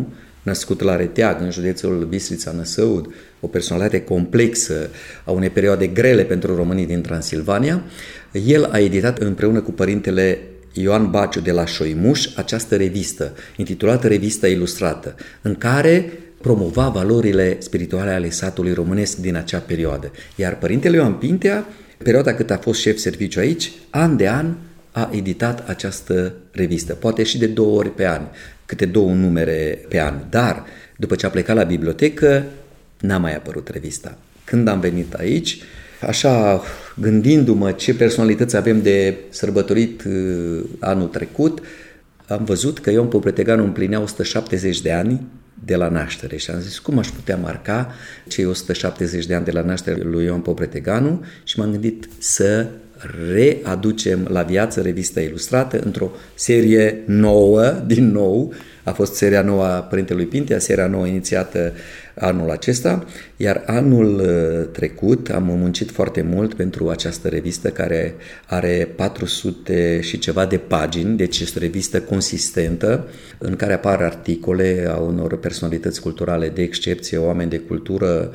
născut la Reteag, în județul Bistrița-Năsăud, o personalitate complexă a unei perioade grele pentru românii din Transilvania, el a editat împreună cu părintele Ioan Baciu de la Șoimuș această revistă, intitulată Revista Ilustrată, în care promova valorile spirituale ale satului românesc din acea perioadă. Iar părintele Ioan Pintea, perioada cât a fost șef serviciu aici, an de an a editat această revistă, poate și de două ori pe an, câte două numere pe an, dar după ce a plecat la bibliotecă, n-a mai apărut revista. Când am venit aici, așa gândindu-mă ce personalități avem de sărbătorit uh, anul trecut, am văzut că Ion Popreteganu împlinea o sută șaptezeci de ani de la naștere și am zis cum aș putea marca cei o sută șaptezeci de ani de la naștere lui Ion Popreteganu și m-am gândit să readucem la viață revista ilustrată într-o serie nouă, din nou, a fost seria nouă a Părintelui Pintea, seria nouă inițiată anul acesta, iar anul trecut am muncit foarte mult pentru această revistă care are patru sute și ceva de pagini, deci este o revistă consistentă în care apar articole a unor personalități culturale de excepție, oameni de cultură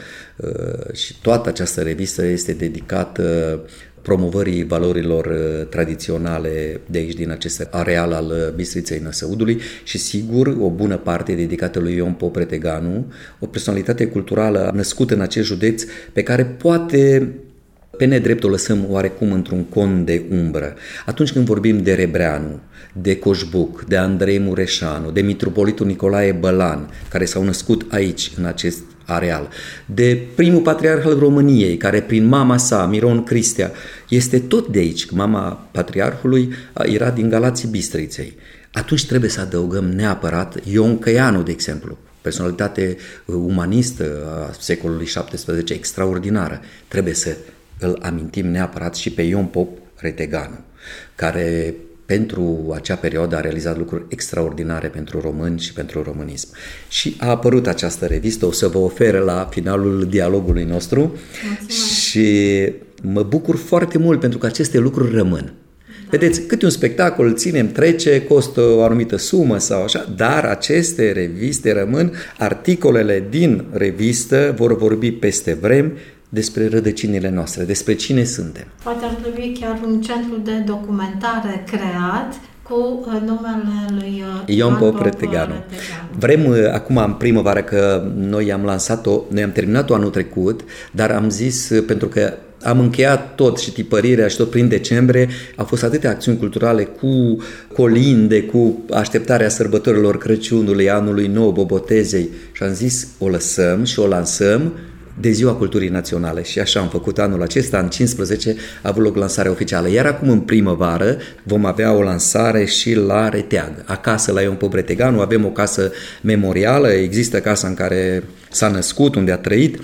și toată această revistă este dedicată promovării valorilor tradiționale de aici, din acest areal al Bistriței Năsăudului și, sigur, o bună parte dedicată lui Ion Popreteganu, o personalitate culturală născută în acest județ pe care poate pe nedrept o lăsăm oarecum într-un con de umbră. Atunci când vorbim de Rebreanu, de Coșbuc, de Andrei Mureșanu, de mitropolitul Nicolae Bălan, care s-au născut aici, în acest areal, de primul patriarh al României, care prin mama sa, Miron Cristea, este tot de aici, mama patriarhului era din Galații Bistriței. Atunci trebuie să adăugăm neapărat Ion Căianu, de exemplu, personalitate umanistă a secolului șaptesprezece, extraordinară. Trebuie să îl amintim neapărat și pe Ion Popreteganu, care pentru acea perioadă a realizat lucruri extraordinare pentru români și pentru românism. Și a apărut această revistă, o să vă ofer la finalul dialogului nostru. Mulțumesc. Și mă bucur foarte mult pentru că aceste lucruri rămân. Da. Vedeți, câte un spectacol ținem, trece, costă o anumită sumă sau așa, dar aceste reviste rămân, articolele din revistă vor vorbi peste vreme despre rădăcinile noastre, despre cine suntem. Poate ar trebui chiar un centru de documentare creat cu numele lui Ion Popreteganu. Vrem acum în primăvară, că noi am lansat-o, noi am terminat-o anul trecut, dar am zis, pentru că am încheiat tot și tipărirea și tot prin decembrie, au fost atâtea acțiuni culturale cu colinde, cu așteptarea sărbătorilor Crăciunului, anului nou, Bobotezei și am zis o lăsăm și o lansăm de Ziua Culturii Naționale și așa am făcut anul acesta, în cincisprezece a avut loc lansarea oficială, iar acum în primăvară vom avea o lansare și la Reteag, acasă la Ion Popreteganu, avem o casă memorială, există casa în care s-a născut, unde a trăit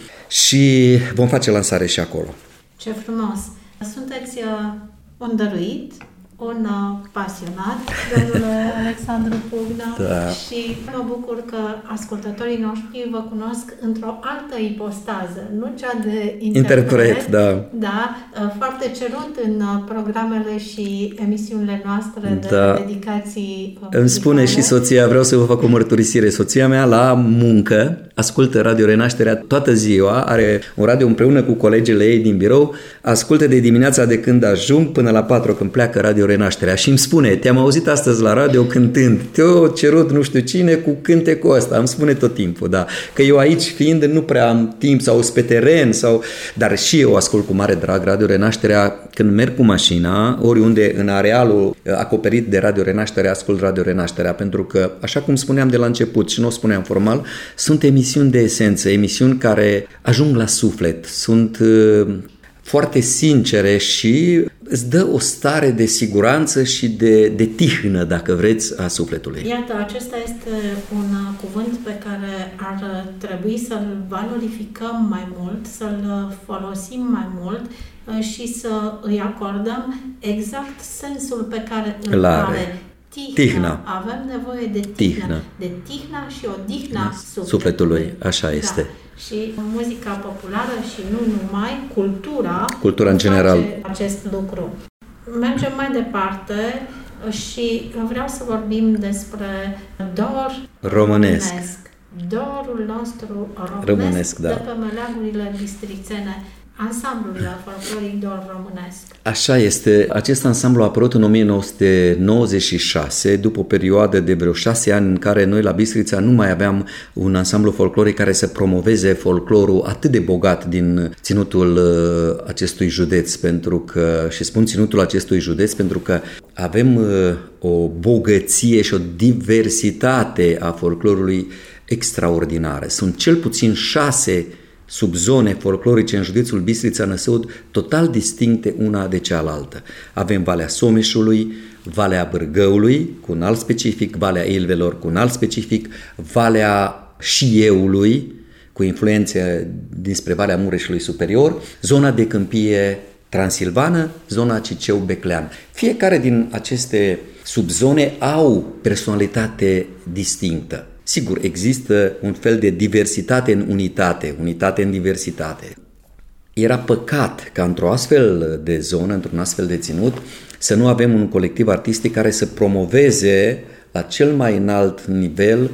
și vom face lansare și acolo. Ce frumos! Sunteți uh, un dăruit, un uh, pasionat, domnule Alexandru Pugnă, da. Și mă bucur că ascultătorii noștri vă cunosc într-o altă ipostază, nu cea de interpret, interpret da. Da, uh, foarte cerut în uh, programele și emisiunile noastre de da. dedicații. Uh, Îmi spune și soția, vreau să vă fac o mărturisire, soția mea la muncă ascultă Radio Renașterea toată ziua, are un radio împreună cu colegele ei din birou, ascultă de dimineața de când ajung până la patru când pleacă Radio Renașterea și îmi spune, te-am auzit astăzi la radio cântând, te-o cerut nu știu cine cu cântecul ăsta, îmi spune tot timpul, da, că eu aici fiind nu prea am timp sau pe teren, sau, dar și eu ascult cu mare drag Radio Renașterea când merg cu mașina, oriunde în arealul acoperit de Radio Renașterea, ascult Radio Renașterea, pentru că, așa cum spuneam de la început și nu o spuneam formal, sunt emisiuni de esență, emisiuni care ajung la suflet, sunt uh, foarte sincere și îți dă o stare de siguranță și de, de tihnă, dacă vreți, a sufletului. Iată, acesta este un cuvânt pe care ar trebui să-l valorificăm mai mult, să-l folosim mai mult și să îi acordăm exact sensul pe care îl are. Tihna. Tihna. Avem nevoie de tihnă. tihnă. De tihna și o dihna sufletului. sufletului. Așa este. Da. Și muzica populară și nu numai, cultura, cultura în general, acest lucru. Mergem mai departe și vreau să vorbim despre dor românesc. românesc. dorul nostru românesc, românesc da. de pe meleagurile bistrițene, ansamblul folcloric dor românesc. Așa este. Acest ansamblu a apărut în o mie nouă sute nouăzeci și șase, după o perioadă de vreo șase ani în care noi la Bistrița nu mai aveam un ansamblu folcloric care să promoveze folclorul atât de bogat din ținutul acestui județ, pentru că, și spun ținutul acestui județ, pentru că avem o bogăție și o diversitate a folclorului extraordinară. Sunt cel puțin șase subzone folclorice în județul Bistrița-Năsăud total distincte una de cealaltă. Avem Valea Someșului, Valea Bârgăului cu un alt specific, Valea Ilvelor cu un alt specific, Valea Șieului cu influențe dinspre Valea Mureșului Superior, zona de câmpie transilvană, zona Ciceu-Beclean. Fiecare din aceste subzone au personalitate distinctă. Sigur, există un fel de diversitate în unitate, unitate în diversitate. Era păcat ca într-o astfel de zonă, într-un astfel de ținut, să nu avem un colectiv artistic care să promoveze la cel mai înalt nivel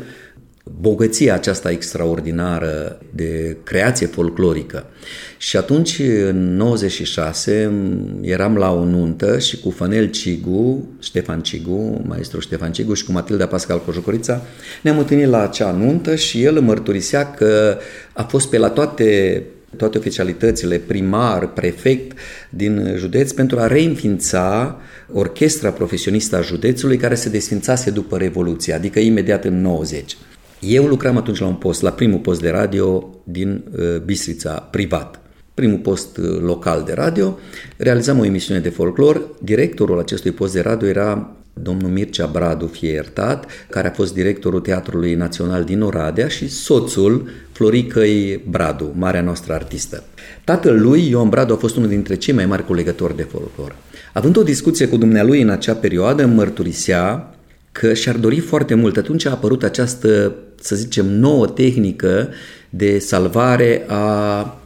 bogăția aceasta extraordinară de creație folclorică. Și atunci, în nouăzeci și șase, eram la o nuntă și cu Fănel Cigu, Ștefan Cigu, maestru Ștefan Cigu și cu Matilda Pascal Cojocorița, ne-am întâlnit la acea nuntă și el mărturisea că a fost pe la toate toate oficialitățile, primar, prefect din județ, pentru a reînființa orchestra profesionistă a județului care se desfințase după Revoluție, adică imediat în nouăzeci. Eu lucram atunci la un post, la primul post de radio din uh, Bistrița, privat. Primul post uh, local de radio, realizam o emisiune de folclor. Directorul acestui post de radio era domnul Mircea Bradu, fie iertat, care a fost directorul Teatrului Național din Oradea și soțul Floricăi Bradu, marea noastră artistă. Tatăl lui, Ioan Bradu, a fost unul dintre cei mai mari culegători de folclor. Având o discuție cu dumnealui în acea perioadă, mărturisea că și-ar dori foarte mult. Atunci a apărut această, să zicem, nouă tehnică de salvare a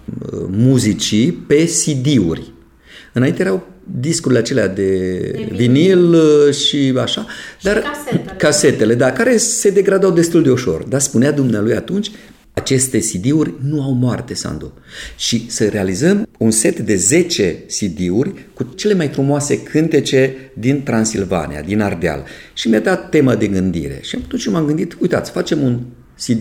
muzicii pe C D-uri. Înainte erau discurile acelea de, de vinil și așa, și dar casetele, casetele da, care se degradau destul de ușor. Dar spunea dumnealui atunci, aceste C D-uri nu au moarte, Sandu. Și să realizăm un set de zece C D-uri cu cele mai frumoase cântece din Transilvania, din Ardeal. Și mi-a dat tema de gândire. Și atunci m-am gândit, uitați, facem un C D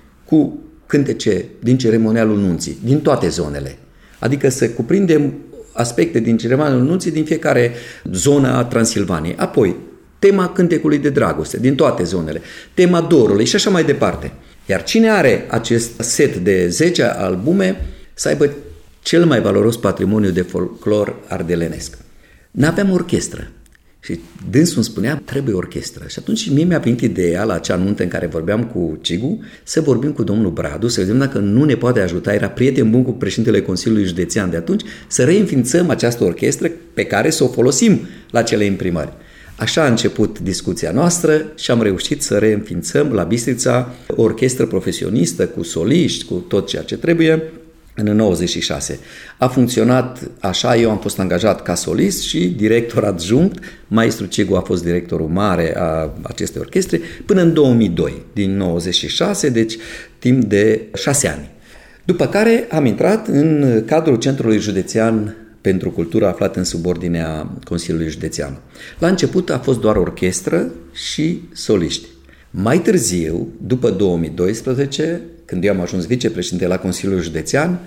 cu cântece din ceremonialul nunții, din toate zonele. Adică să cuprindem aspecte din ceremonialul nunții din fiecare zonă a Transilvaniei. Apoi, tema cântecului de dragoste, din toate zonele. Tema dorului și așa mai departe. Iar cine are acest set de zece albume să aibă cel mai valoros patrimoniu de folclor ardelenesc. N-aveam orchestră. Și dânsul îmi spunea, trebuie orchestră. Și atunci mie mi-a venit ideea, la acea nuntă în care vorbeam cu Cigu, să vorbim cu domnul Bradu, să vedem dacă nu ne poate ajuta, era prieten bun cu președintele Consiliului Județean de atunci, să reînființăm această orchestră pe care să o folosim la cele imprimări. Așa a început discuția noastră și am reușit să reînființăm la Bistrița o orchestră profesionistă cu soliști, cu tot ceea ce trebuie, în nouăzeci și șase. A funcționat așa, eu am fost angajat ca solist și director adjunct, maestru Cigu a fost directorul mare a acestei orchestre, până în două mii doi, din nouăzeci și șase, deci timp de șase ani. După care am intrat în cadrul Centrului Județean pentru Cultură aflat în subordinea Consiliului Județean. La început a fost doar orchestră și soliști. Mai târziu, după două mii doisprezece, când eu am ajuns vicepreședinte la Consiliul Județean,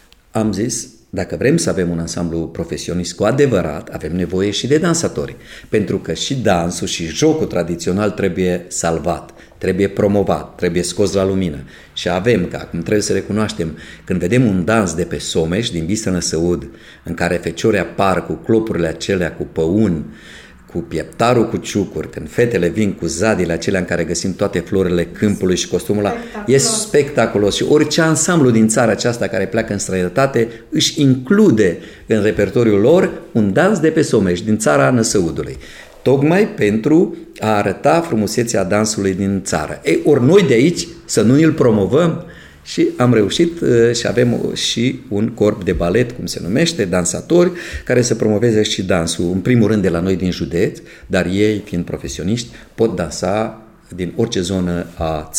am zis, dacă vrem să avem un ansamblu profesionist cu adevărat, avem nevoie și de dansatori. Pentru că și dansul și jocul tradițional trebuie salvat, trebuie promovat, trebuie scos la lumină. Și avem, că acum trebuie să recunoaștem, când vedem un dans de pe Someș, din Bistrița-Năsăud, în care feciorii apar cu clopurile acelea, cu păuni, cu pieptarul cu ciucuri, când fetele vin cu zadile acelea în care găsim toate florile câmpului și costumul ăla, e spectaculos. Și orice ansamblu din țara aceasta care pleacă în străinătate își include în repertoriul lor un dans de pe Someș, din țara Năsăudului. Tocmai pentru a arăta frumusețea dansului din țară. Ei, ori noi de aici să nu îl promovăm. Și am reușit și avem și un corp de balet, cum se numește, dansatori, care să promoveze și dansul, în primul rând de la noi din județ, dar ei, fiind profesioniști, pot dansa din orice zonă a țării.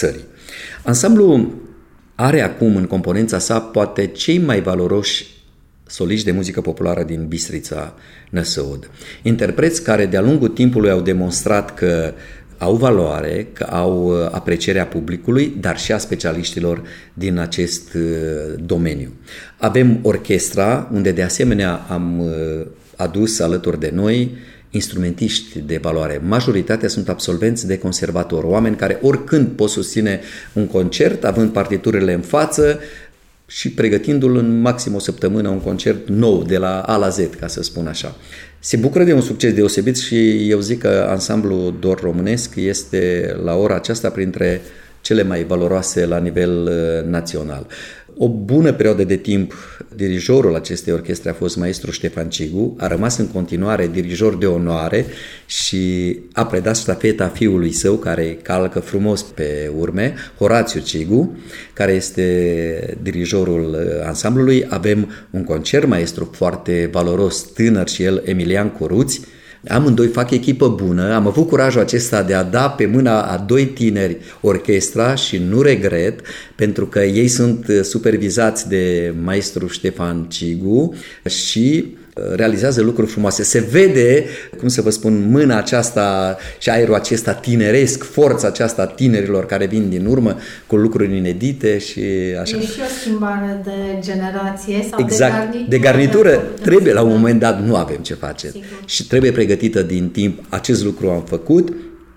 Ansamblul are acum în componența sa poate cei mai valoroși soliști de muzică populară din Bistrița, Năsăud. Interpreți care de-a lungul timpului au demonstrat că au valoare, că au aprecierea publicului, dar și a specialiștilor din acest domeniu. Avem orchestra, unde de asemenea am adus alături de noi instrumentiști de valoare. Majoritatea sunt absolvenți de conservator, oameni care oricând pot susține un concert, având partiturile în față și pregătindu-l în maxim o săptămână un concert nou, de la A la Z, ca să spun așa. Se bucură de un succes deosebit și eu zic că ansamblul Dor Românesc este la ora aceasta printre cele mai valoroase la nivel național. O bună perioadă de timp, dirijorul acestei orchestre a fost maestru Ștefan Cigu, a rămas în continuare dirijor de onoare și a predat ștafeta fiului său, care calcă frumos pe urme, Horațiu Cigu, care este dirijorul ansamblului. Avem un concert maestru foarte valoros, tânăr și el, Emilian Coruți. Amândoi fac echipă bună, am avut curajul acesta de a da pe mâna a doi tineri orchestra și nu regret, pentru că ei sunt supervizați de maestru Ștefan Cigu și realizează lucruri frumoase. Se vede, cum să vă spun, mâna aceasta și aerul acesta tineresc, forța aceasta tinerilor care vin din urmă cu lucruri inedite și așa. E și o schimbare de generație sau exact. de garnitură. De garnitură trebuie, la un moment dat nu avem ce face. Sigur. Și trebuie pregătită din timp. Acest lucru am făcut.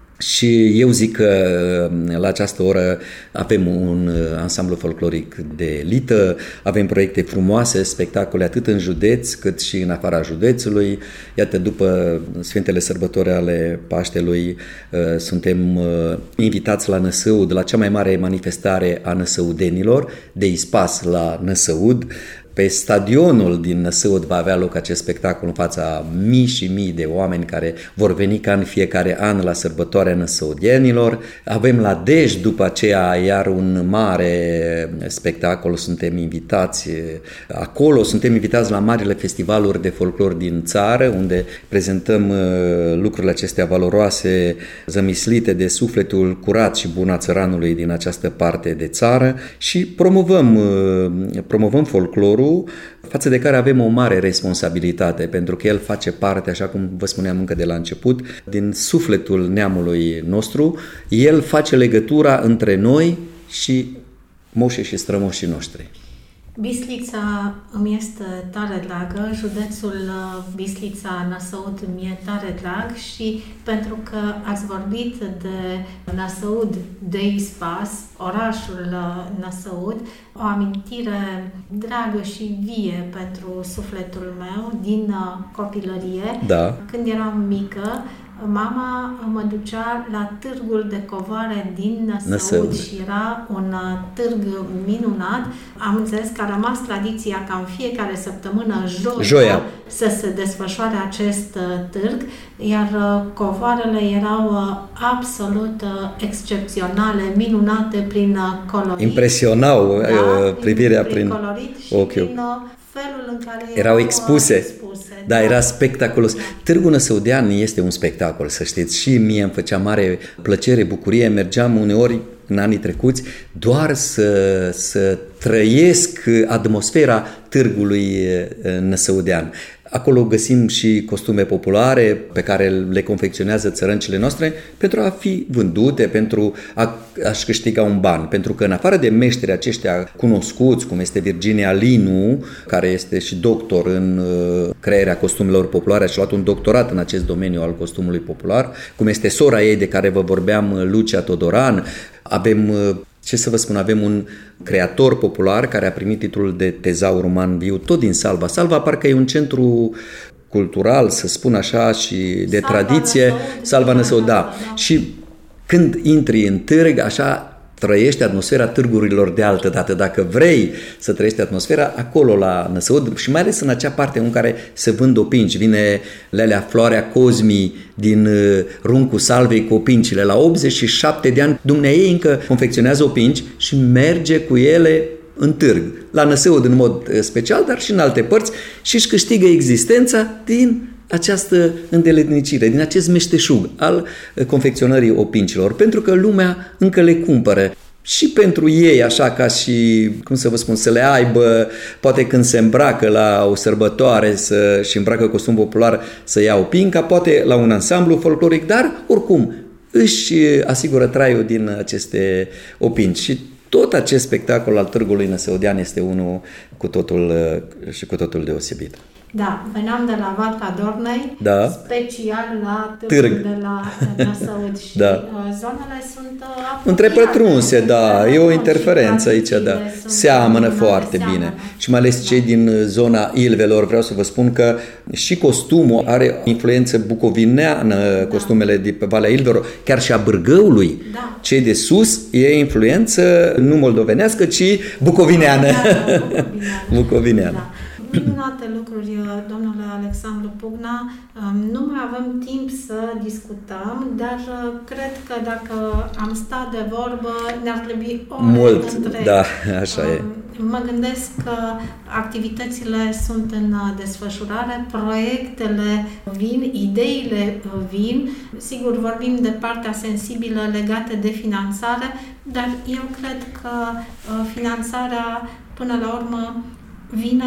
Și eu zic că la această oră avem un ansamblu folcloric de elită, avem proiecte frumoase, spectacole atât în județ cât și în afara județului. Iată, după Sfintele Sărbători ale Paștelui, suntem invitați la Năsăud, la cea mai mare manifestare a năsăudenilor, de ispas la Năsăud. Pe stadionul din Năsăud va avea loc acest spectacol în fața mii și mii de oameni care vor veni ca în fiecare an la sărbătoarea năsăudienilor. Avem la Dej după aceea iar un mare spectacol, suntem invitați acolo, suntem invitați la marile festivaluri de folclor din țară, unde prezentăm lucrurile acestea valoroase, zămislite de sufletul curat și bun a țăranului din această parte de țară și promovăm, promovăm folclorul, față de care avem o mare responsabilitate, pentru că el face parte, așa cum vă spuneam încă de la început, din sufletul neamului nostru. El face legătura între noi și moșii și strămoșii noștri. Bistrița îmi este tare dragă, județul Bistrița, Năsăud mi e tare drag și pentru că ați vorbit de Năsăud, de ispas, orașul Năsăud, o amintire dragă și vie pentru sufletul meu din copilărie. Da. Când eram mică, mama mă ducea la târgul de covoare din Năsăud, Năsăud și era un târg minunat. Am înțeles că a rămas tradiția ca în fiecare săptămână joia, joia. să se desfășoare acest târg, iar covoarele erau absolut excepționale, minunate prin colorit. Impresionau da, privirea prin, prin, prin colorit și ochiul. prin felul în care erau, erau expuse. expuse. Da, era spectaculos. Da. Târgul Năsăudean este un spectacol, să știți, și mie îmi făcea mare plăcere, bucurie, mergeam uneori în anii trecuți doar să, să trăiesc atmosfera târgului năsăudean. Acolo găsim și costume populare pe care le confecționează țărâncile noastre pentru a fi vândute, pentru a, a-și câștiga un ban. Pentru că în afară de meșteri aceștia cunoscuți, cum este Virginia Linu, care este și doctor în uh, crearea costumelor populare, și a luat un doctorat în acest domeniu al costumului popular, cum este sora ei de care vă vorbeam, Lucia Todoran, avem... Uh, Ce să vă spun, avem un creator popular care a primit titlul de tezaur uman viu, tot din Salva. Salva parcă e un centru cultural, să spun așa, și de Salva tradiție. Năsăud, Salva Năsăud, da. da. Și când intri în târg, așa trăiești atmosfera târgurilor de altă dată. Dacă vrei să trăiești atmosfera, acolo la Năsăud și mai ales în acea parte în care se vând opinci, vine Lelea Floarea Cozmii din Runcul Salvei cu opincile. La optzeci și șapte de ani, dumneaei încă confecționează opinci și merge cu ele în târg. La Năsăud în mod special, dar și în alte părți și își câștigă existența din această îndeletnicire, din acest meșteșug al confecționării opincilor, pentru că lumea încă le cumpără. și pentru ei, așa ca și, cum să vă spun, să le aibă, poate când se îmbracă la o sărbătoare să, și îmbracă costum popular să ia o pinca, poate la un ansamblu folcloric, dar oricum își asigură traiul din aceste opinci. Și tot acest spectacol al Târgului Năsăudean este unul cu totul și cu totul deosebit. Da, veneam de la Valca Dornei, da. special la târgul Târg. de la Năsăud și da. zonele sunt întrepătrunse, da, e o interferență aici, da. Seamănă foarte seamănă. bine. Și mai ales cei din zona Ilvelor, vreau să vă spun că și costumul are influență bucovineană, da. costumele de pe Valea Ilvelor, chiar și a Bârgăului. Da. Cei de sus e influență nu moldovenească, ci bucovineană. Da, bucovineană. bucovineană. Da. Minunate lucruri, domnule Alexandru Pugna. Nu mai avem timp să discutăm, dar cred că dacă am stat de vorbă, ne-ar trebui ore mult, întreg. Da, așa e. Mă gândesc că activitățile sunt în desfășurare, proiectele vin, ideile vin. Sigur, vorbim de partea sensibilă legată de finanțare, dar eu cred că finanțarea, până la urmă, vine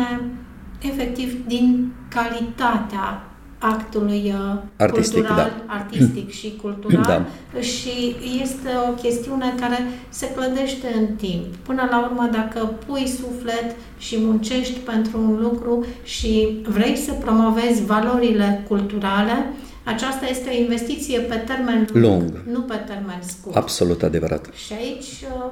efectiv din calitatea actului artistic, cultural, da. artistic și cultural da. și este o chestiune care se clădește în timp. Până la urmă, dacă pui suflet și muncești pentru un lucru și vrei să promovezi valorile culturale, aceasta este o investiție pe termen lung, lung. nu pe termen scurt. Absolut adevărat. Și aici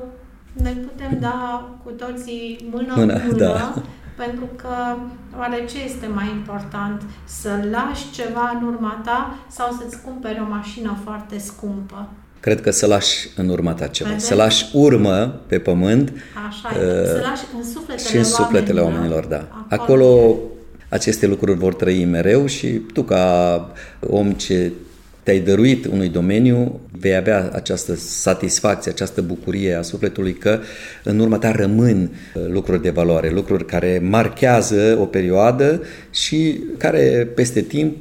ne putem da cu toții mână în mână, mână, da. pentru că oare ce este mai important? Să lași ceva în urma ta sau să-ți cumperi o mașină foarte scumpă? Cred că să lași în urma ta ceva, Vedeți? să lași urmă pe pământ. Așa e, uh, să lași în sufletele, și în sufletele oamenilor, oamenilor da. Acolo, Acolo aceste lucruri vor trăi mereu și tu ca om ce te-ai dăruit unui domeniu, vei avea această satisfacție, această bucurie a sufletului că în urma ta rămân lucruri de valoare, lucruri care marchează o perioadă și care peste timp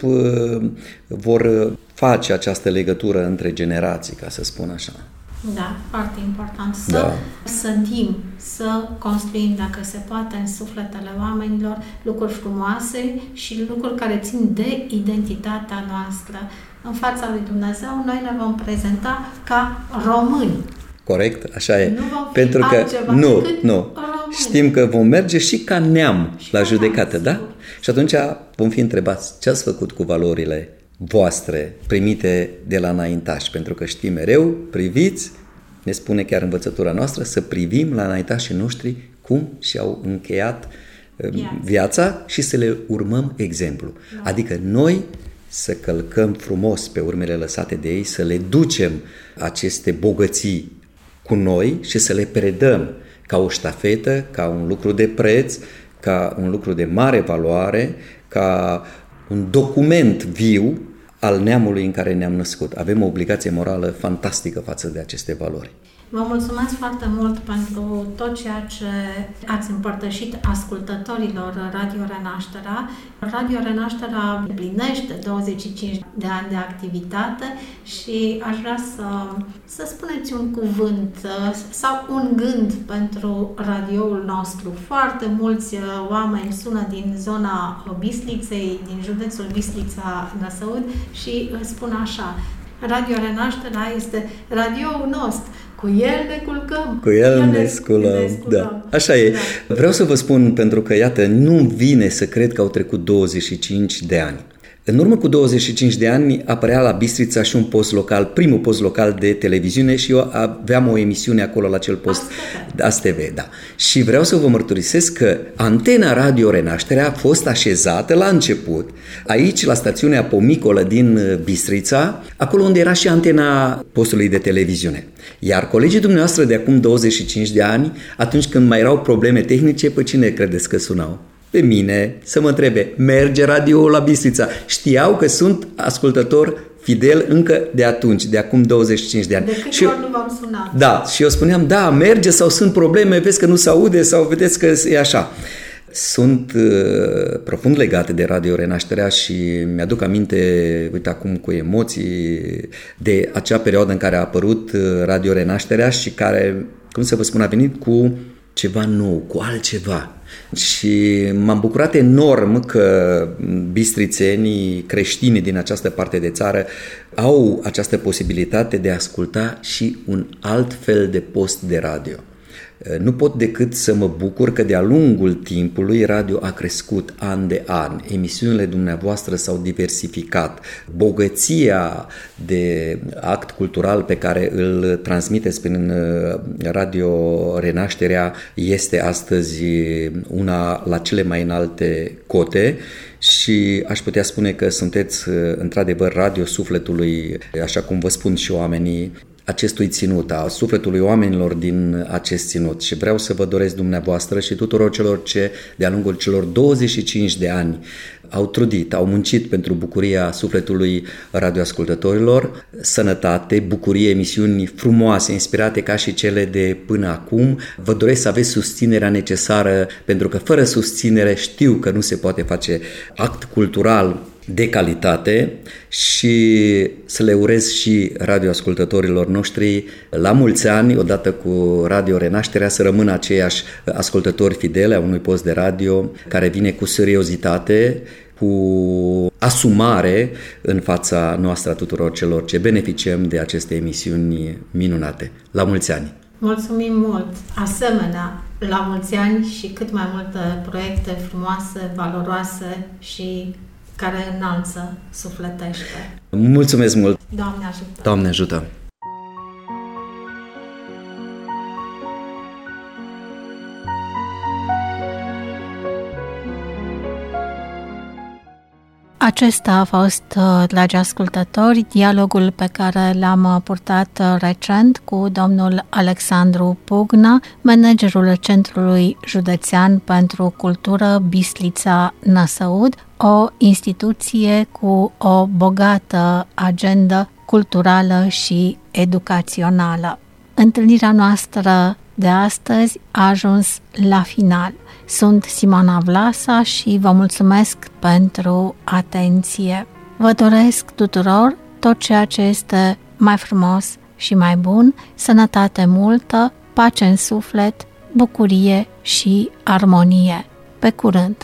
vor face această legătură între generații, ca să spun așa. Da, foarte important să da. sădim, să construim, dacă se poate, în sufletele oamenilor lucruri frumoase și lucruri care țin de identitatea noastră. În fața lui Dumnezeu, noi ne vom prezenta ca români. Corect, așa e. Nu vom fi Pentru că nu, nu. Români. Știm că vom merge și ca neam și la ca judecată, neam, da? Și atunci vom fi întrebați ce ați făcut cu valorile voastre primite de la înaintași, pentru că știm mereu, priviți, ne spune chiar învățătura noastră, să privim la înaintașii noștri cum și-au încheiat viața, viața și să le urmăm exemplu. Da. Adică noi să călcăm frumos pe urmele lăsate de ei, să le ducem aceste bogății cu noi și să le predăm ca o ștafetă, ca un lucru de preț, ca un lucru de mare valoare, ca un document viu al neamului în care ne-am născut. Avem o obligație morală fantastică față de aceste valori. Vă mulțumesc foarte mult pentru tot ceea ce ați împărtășit ascultătorilor Radio Renașterea. Radio Renașterea împlinește douăzeci și cinci de ani de activitate și aș vrea să, să spuneți un cuvânt sau un gând pentru radioul nostru. Foarte mulți oameni sună din zona Bistriței, din județul Bistrița-Năsăud și spun așa: Radio Renașterea este radioul nostru. Cu el ne culcăm. Cu el ne sculăm, da. Așa e. Da. Vreau să vă spun, pentru că, iată, nu-mi vine să cred că au trecut douăzeci și cinci de ani. În urmă cu douăzeci și cinci de ani apărea la Bistrița și un post local, primul post local de televiziune și eu aveam o emisiune acolo la acel post. A S T V, da. Și vreau să vă mărturisesc că antena Radio Renașterea a fost așezată la început, aici la stațiunea Pomicolă din Bistrița, acolo unde era și antena postului de televiziune. Iar colegii dumneavoastră de acum douăzeci și cinci de ani, atunci când mai erau probleme tehnice, pe cine credeți că sunau? Pe mine, să mă întrebe, merge radioul la Bistrița? Știau că sunt ascultător fidel încă de atunci, de acum douăzeci și cinci de ani. De câte ori nu v-am sunat? Da, și eu spuneam, da, merge sau sunt probleme, vezi că nu se aude sau vedeți că e așa. sunt uh, profund legate de Radio Renașterea și mi-aduc aminte, uite acum cu emoții, de acea perioadă în care a apărut Radio Renașterea și care, cum să vă spun, a venit cu ceva nou, cu altceva. Și m-am bucurat enorm că bistrițenii creștini din această parte de țară au această posibilitate de a asculta și un alt fel de post de radio. Nu pot decât să mă bucur că de-a lungul timpului radio a crescut an de an, emisiunile dumneavoastră s-au diversificat, bogăția de act cultural pe care îl transmiteți prin Radio Renașterea este astăzi una la cele mai înalte cote și aș putea spune că sunteți într-adevăr radio sufletului, așa cum vă spun și oamenii, acestui ținut, a sufletului oamenilor din acest ținut. Și vreau să vă doresc dumneavoastră și tuturor celor ce de-a lungul celor douăzeci și cinci de ani au trudit, au muncit pentru bucuria sufletului radioascultătorilor, sănătate, bucurie, emisiuni frumoase, inspirate ca și cele de până acum. Vă doresc să aveți susținerea necesară, pentru că fără susținere știu că nu se poate face act cultural de calitate și să le urez și radioascultătorilor noștri la mulți ani, odată cu Radio Renașterea, să rămână aceiași ascultători fidele a unui post de radio care vine cu seriozitate, cu asumare în fața noastră a tuturor celor ce beneficiem de aceste emisiuni minunate. La mulți ani! Mulțumim mult! Asemenea, la mulți ani și cât mai multe proiecte frumoase, valoroase și care înalță, sufletește. Mulțumesc mult! Doamne ajută! Doamne ajută! Acesta a fost, dragi ascultători, dialogul pe care l-am purtat recent cu domnul Alexandru Pugnă, managerul Centrului Județean pentru Cultură Bistrița Năsăud, o instituție cu o bogată agendă culturală și educațională. Întâlnirea noastră de astăzi a ajuns la final. Sunt Simona Vlasa și vă mulțumesc pentru atenție. Vă doresc tuturor tot ceea ce este mai frumos și mai bun, sănătate multă, pace în suflet, bucurie și armonie. Pe curând!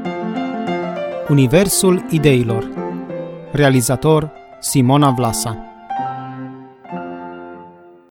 Universul ideilor. Realizator Simona Vlasa.